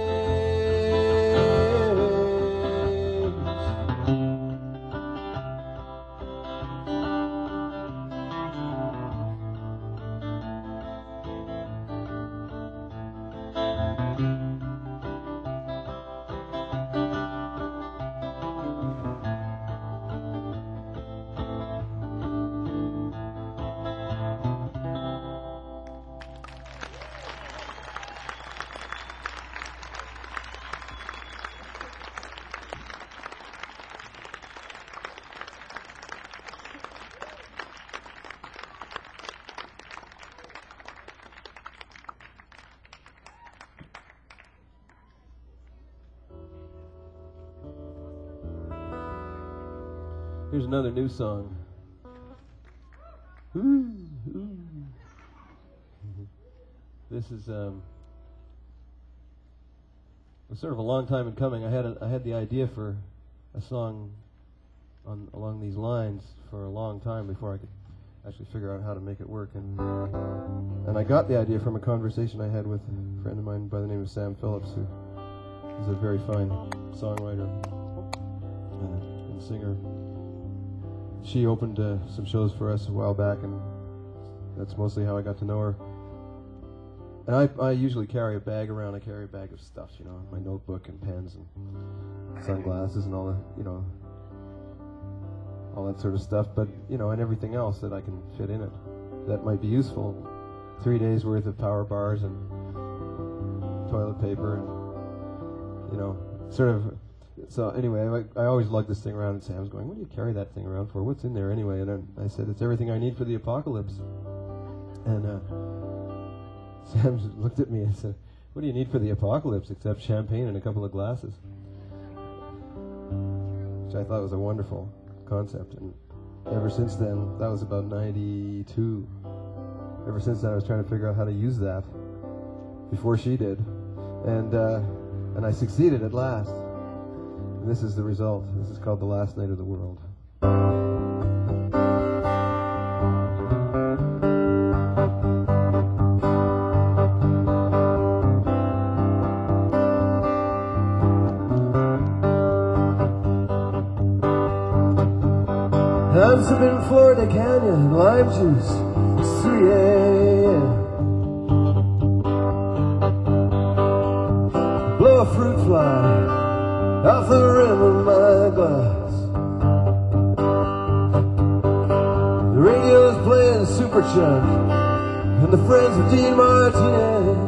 Here's another new song. This is was sort of a long time in coming. I had the idea for a song along these lines for a long time before I could actually figure out how to make it work. And I got the idea from a conversation I had with a friend of mine by the name of Sam Phillips, who is a very fine songwriter and singer. She opened some shows for us a while back, and that's mostly how I got to know her. And I usually carry a bag around. I carry a bag of stuff, you know, my notebook and pens and sunglasses and all the, you know, all that sort of stuff. But, you know, and everything else that I can fit in it that might be useful. 3 days worth of power bars and toilet paper and, you know, sort of. So anyway, I always lug this thing around, and Sam's going, what do you carry that thing around for? What's in there anyway? And I said, it's everything I need for the apocalypse. And Sam looked at me and said, what do you need for the apocalypse except champagne and a couple of glasses? Which I thought was a wonderful concept. And ever since then, that was about 92. Ever since then, I was trying to figure out how to use that before she did. And I succeeded at last. And this is the result. This is called The Last Night of the World. I'm sipping Florida Canyon lime juice, 3 a.m. Blow a fruit fly off the rim of my glass. The radio is playing Superchunk and the Friends of Dean Martinez.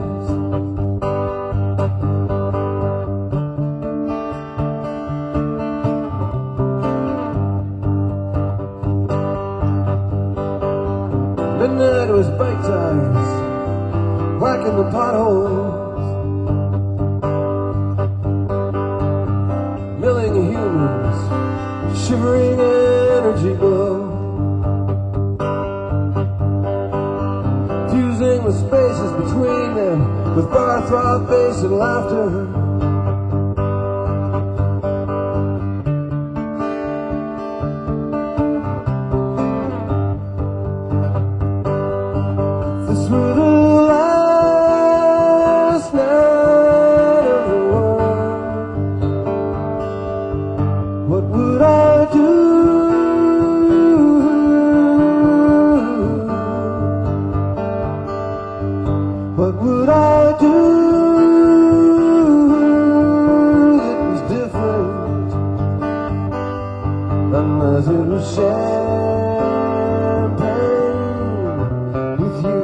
Midnight was bike tires whacking with bar throb bass and laughter. This were the last night of the world, what would I do? What would I do that was different, unless it was champagne with you?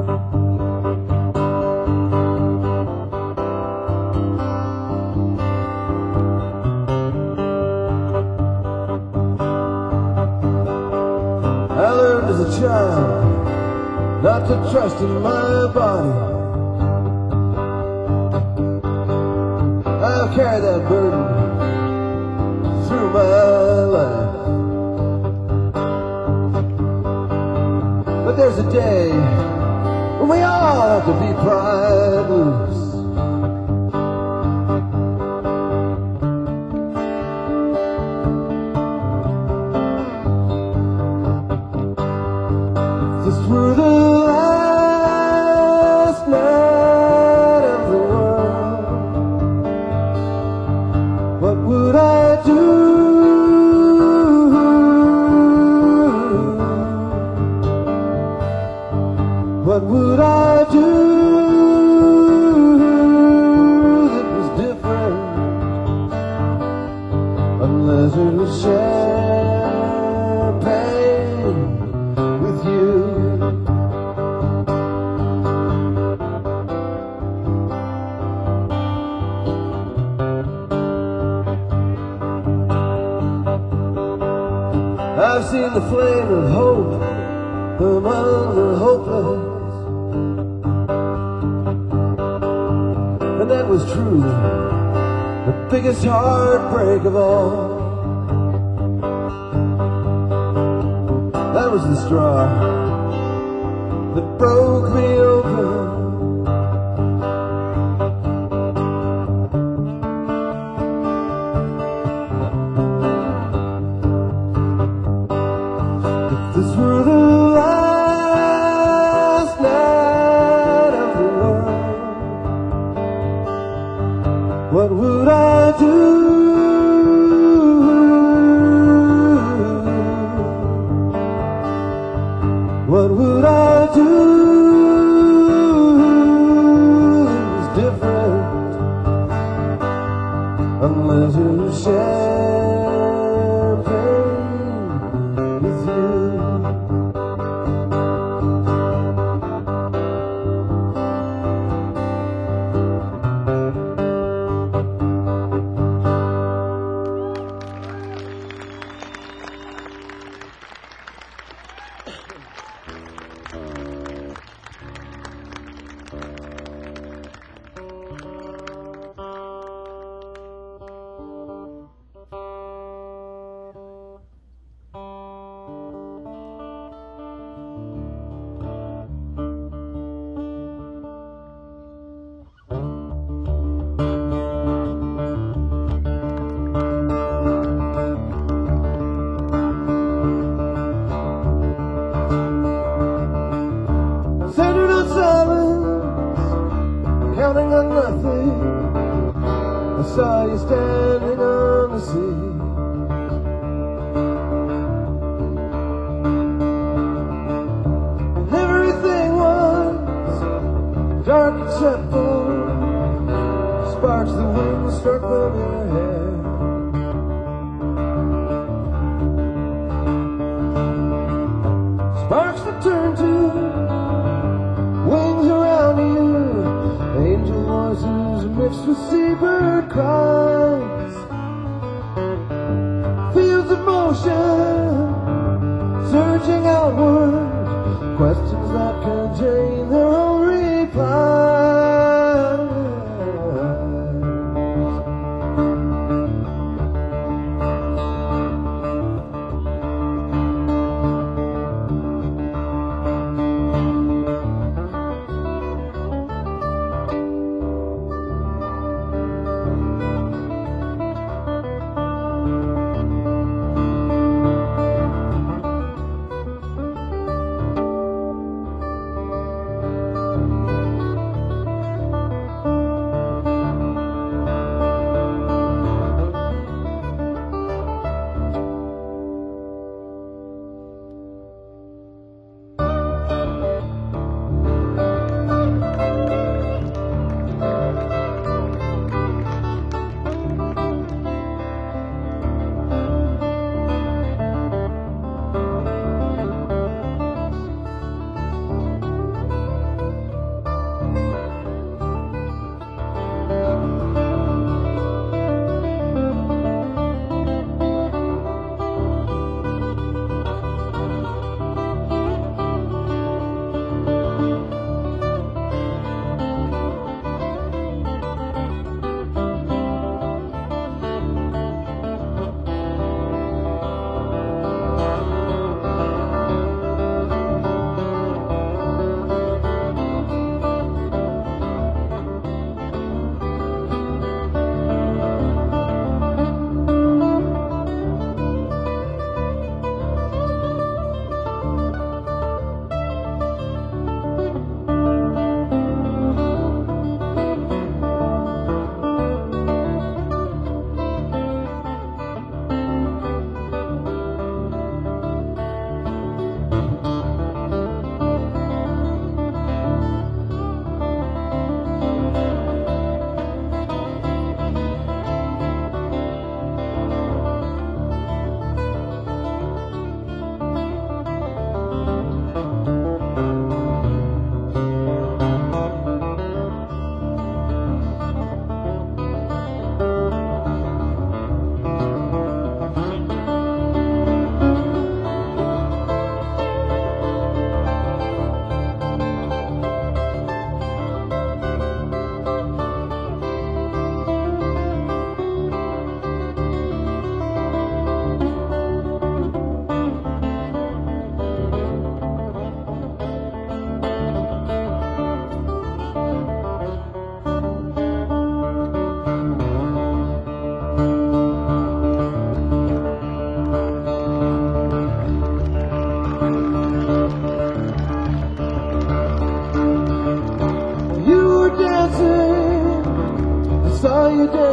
I learned as a child not to trust in my body. I'll carry that burden through my life. But there's a day when we all have to be pried loose. This were the last night of the world, what would I do? What would I do that was different, unless it was champagne with you? I've seen the flame of hope among the hopeless, and that was true, the biggest heartbreak of all. That was the straw that broke me open. This were the last night of the world, what would I do? What would I do that was different, unless it was champagne with you? Centered on silence, counting on nothing, I saw you standing on the sea. And everything was dark except for sparks the wind struck from your hair. Sparks that turned to wings around you, angel voices mixed with seabird cries, fields of motion surging outward, questions that contain their own replies.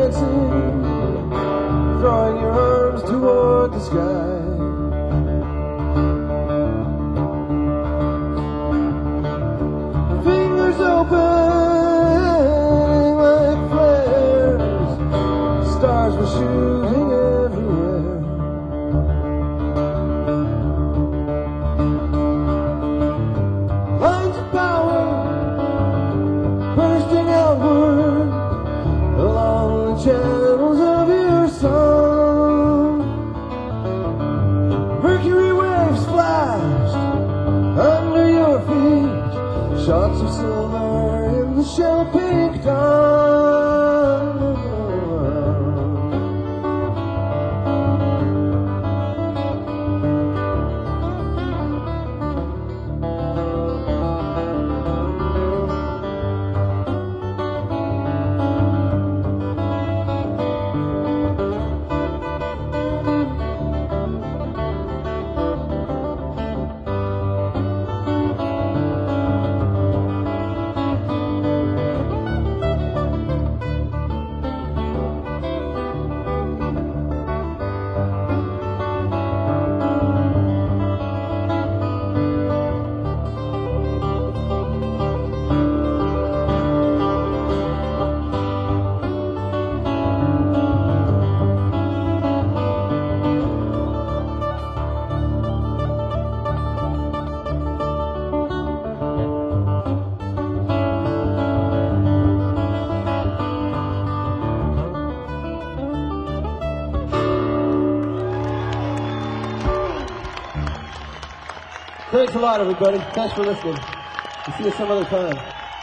dancing, throwing your arms toward the sky. Fingers open like flares, stars were shooting everywhere. Lines of power bursting outward along the channels of your song. Mercury waves flashed under your feet, shots of silver in the shell pink dawn. Thanks a lot, everybody. Thanks for listening. We'll see you some other time.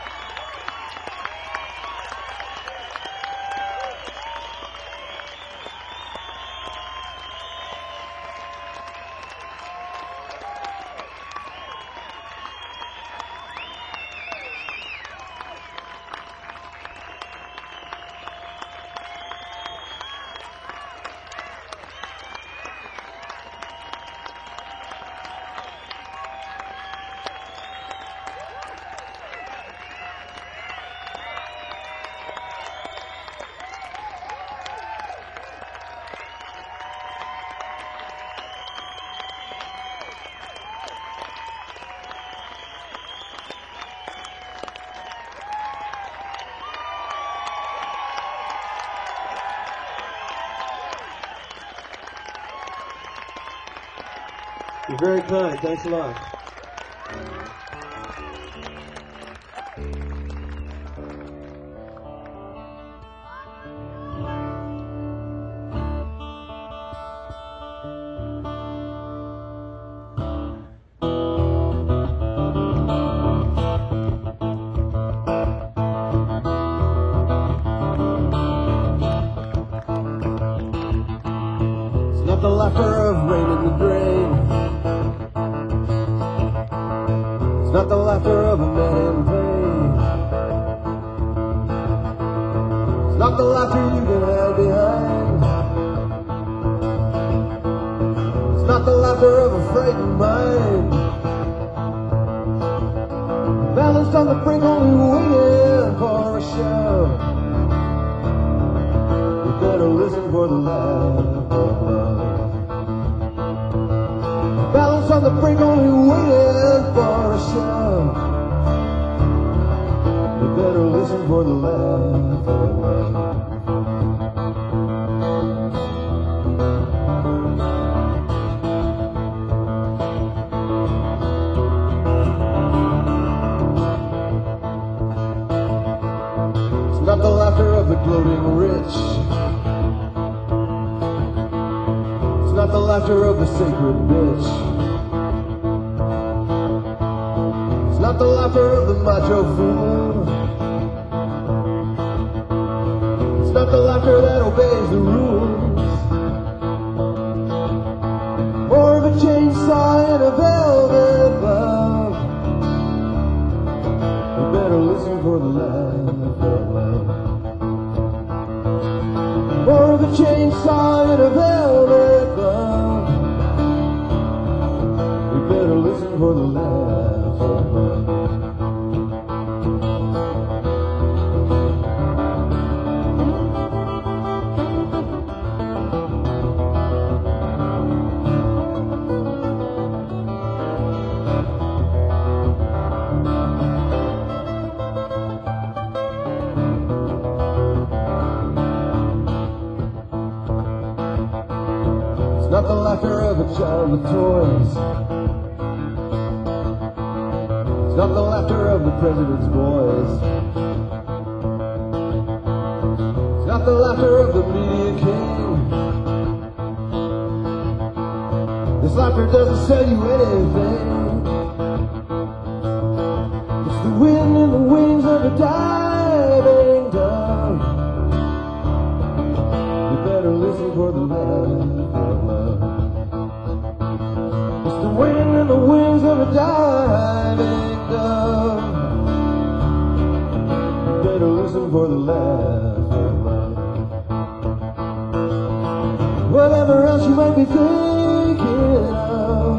You're very kind. Thanks a lot. It's not the laughter of rain in the drain. Not the laughter of a man in pain. It's not the laughter you can hide behind. It's not the laughter of a frightened mind. Balanced on the brink, only waiting for a show. You better listen for the laugh of love. Balanced on the brink, only waiting for a show. You better listen for the laugh of love. It's not the laughter of the gloating rich. It's not the laughter of the sacred bitch. It's not the laughter of the macho fool. It's not the laughter that obeys the rules. More of a chainsaw and a velvet glove. You better listen for the laugh of love. More of a chainsaw and a velvet glove. You better listen for the laugh of love. not the laughter of a child with toys. It's not the laughter of the president's boys. It's not the laughter of the media king. This laughter doesn't sell you anything. It's the wind in the wings of a diving dove. You better listen for the laugh of love. It's the wind in the wings of a diving dove. You better listen for the laugh of love. Whatever else you might be thinking of,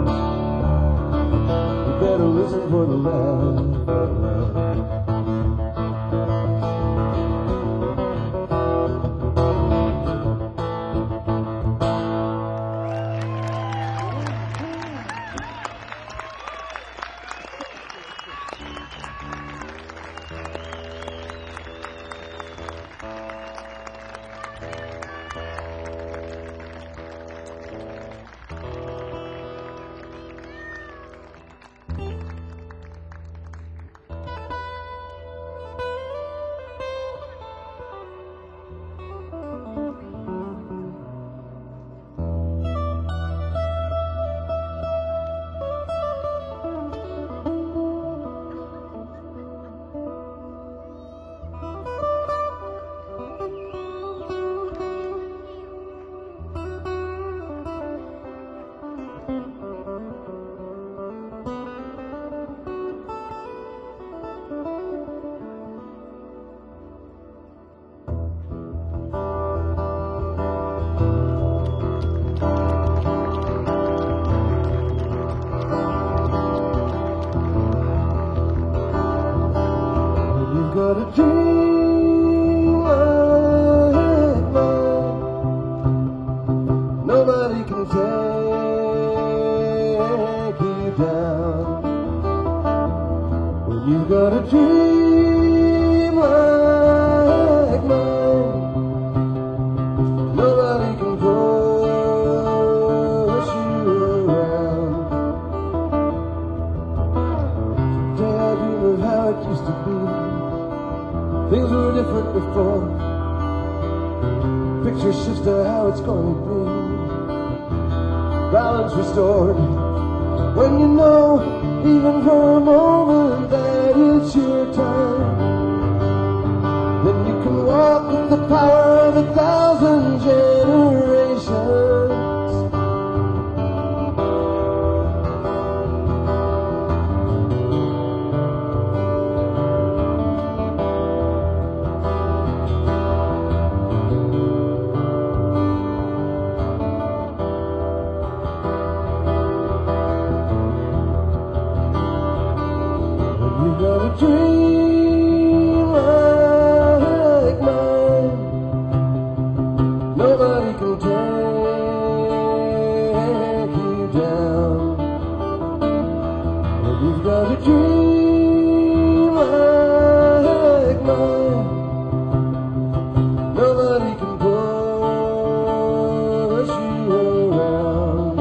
you better listen for the laugh of love. Got a dream like mine. Nobody can take you down. When you got a dream like mine, nobody can push you around. Today I dream of how it used to be. Things were different before. Picture shifts to how it's going to be. Balance restored. When you know, even for a moment, that it's your time, then you can walk with the power of 1,000 generations. You got a dream like mine. Nobody can take you down. And you've got a dream like mine. Nobody can push you around.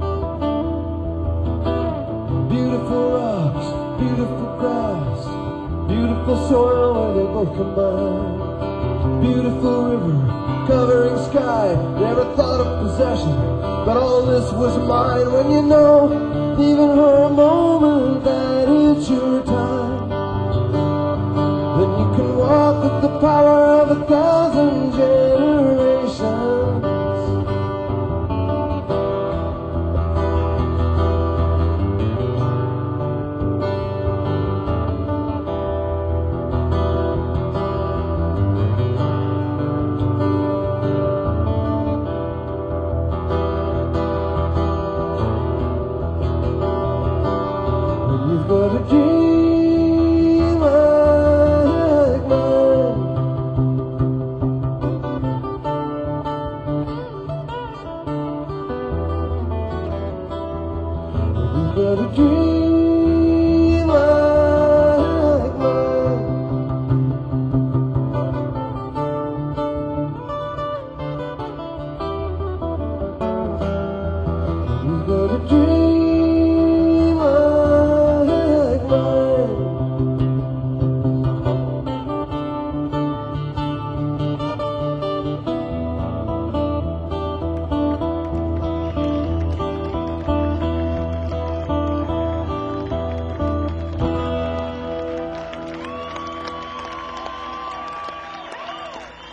Beautiful rocks, beautiful grass, beautiful soil where they both combine. Beautiful river, covering sky. Never thought of possession, but all this was mine. When you know, even for a moment, that it's your time, then you can walk with the power of 1,000 generations. You've got a dream like mine.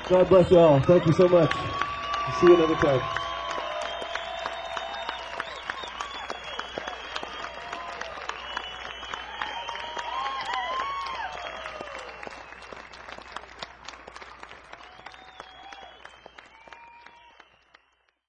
God bless you all. Thank you so much. See you another time.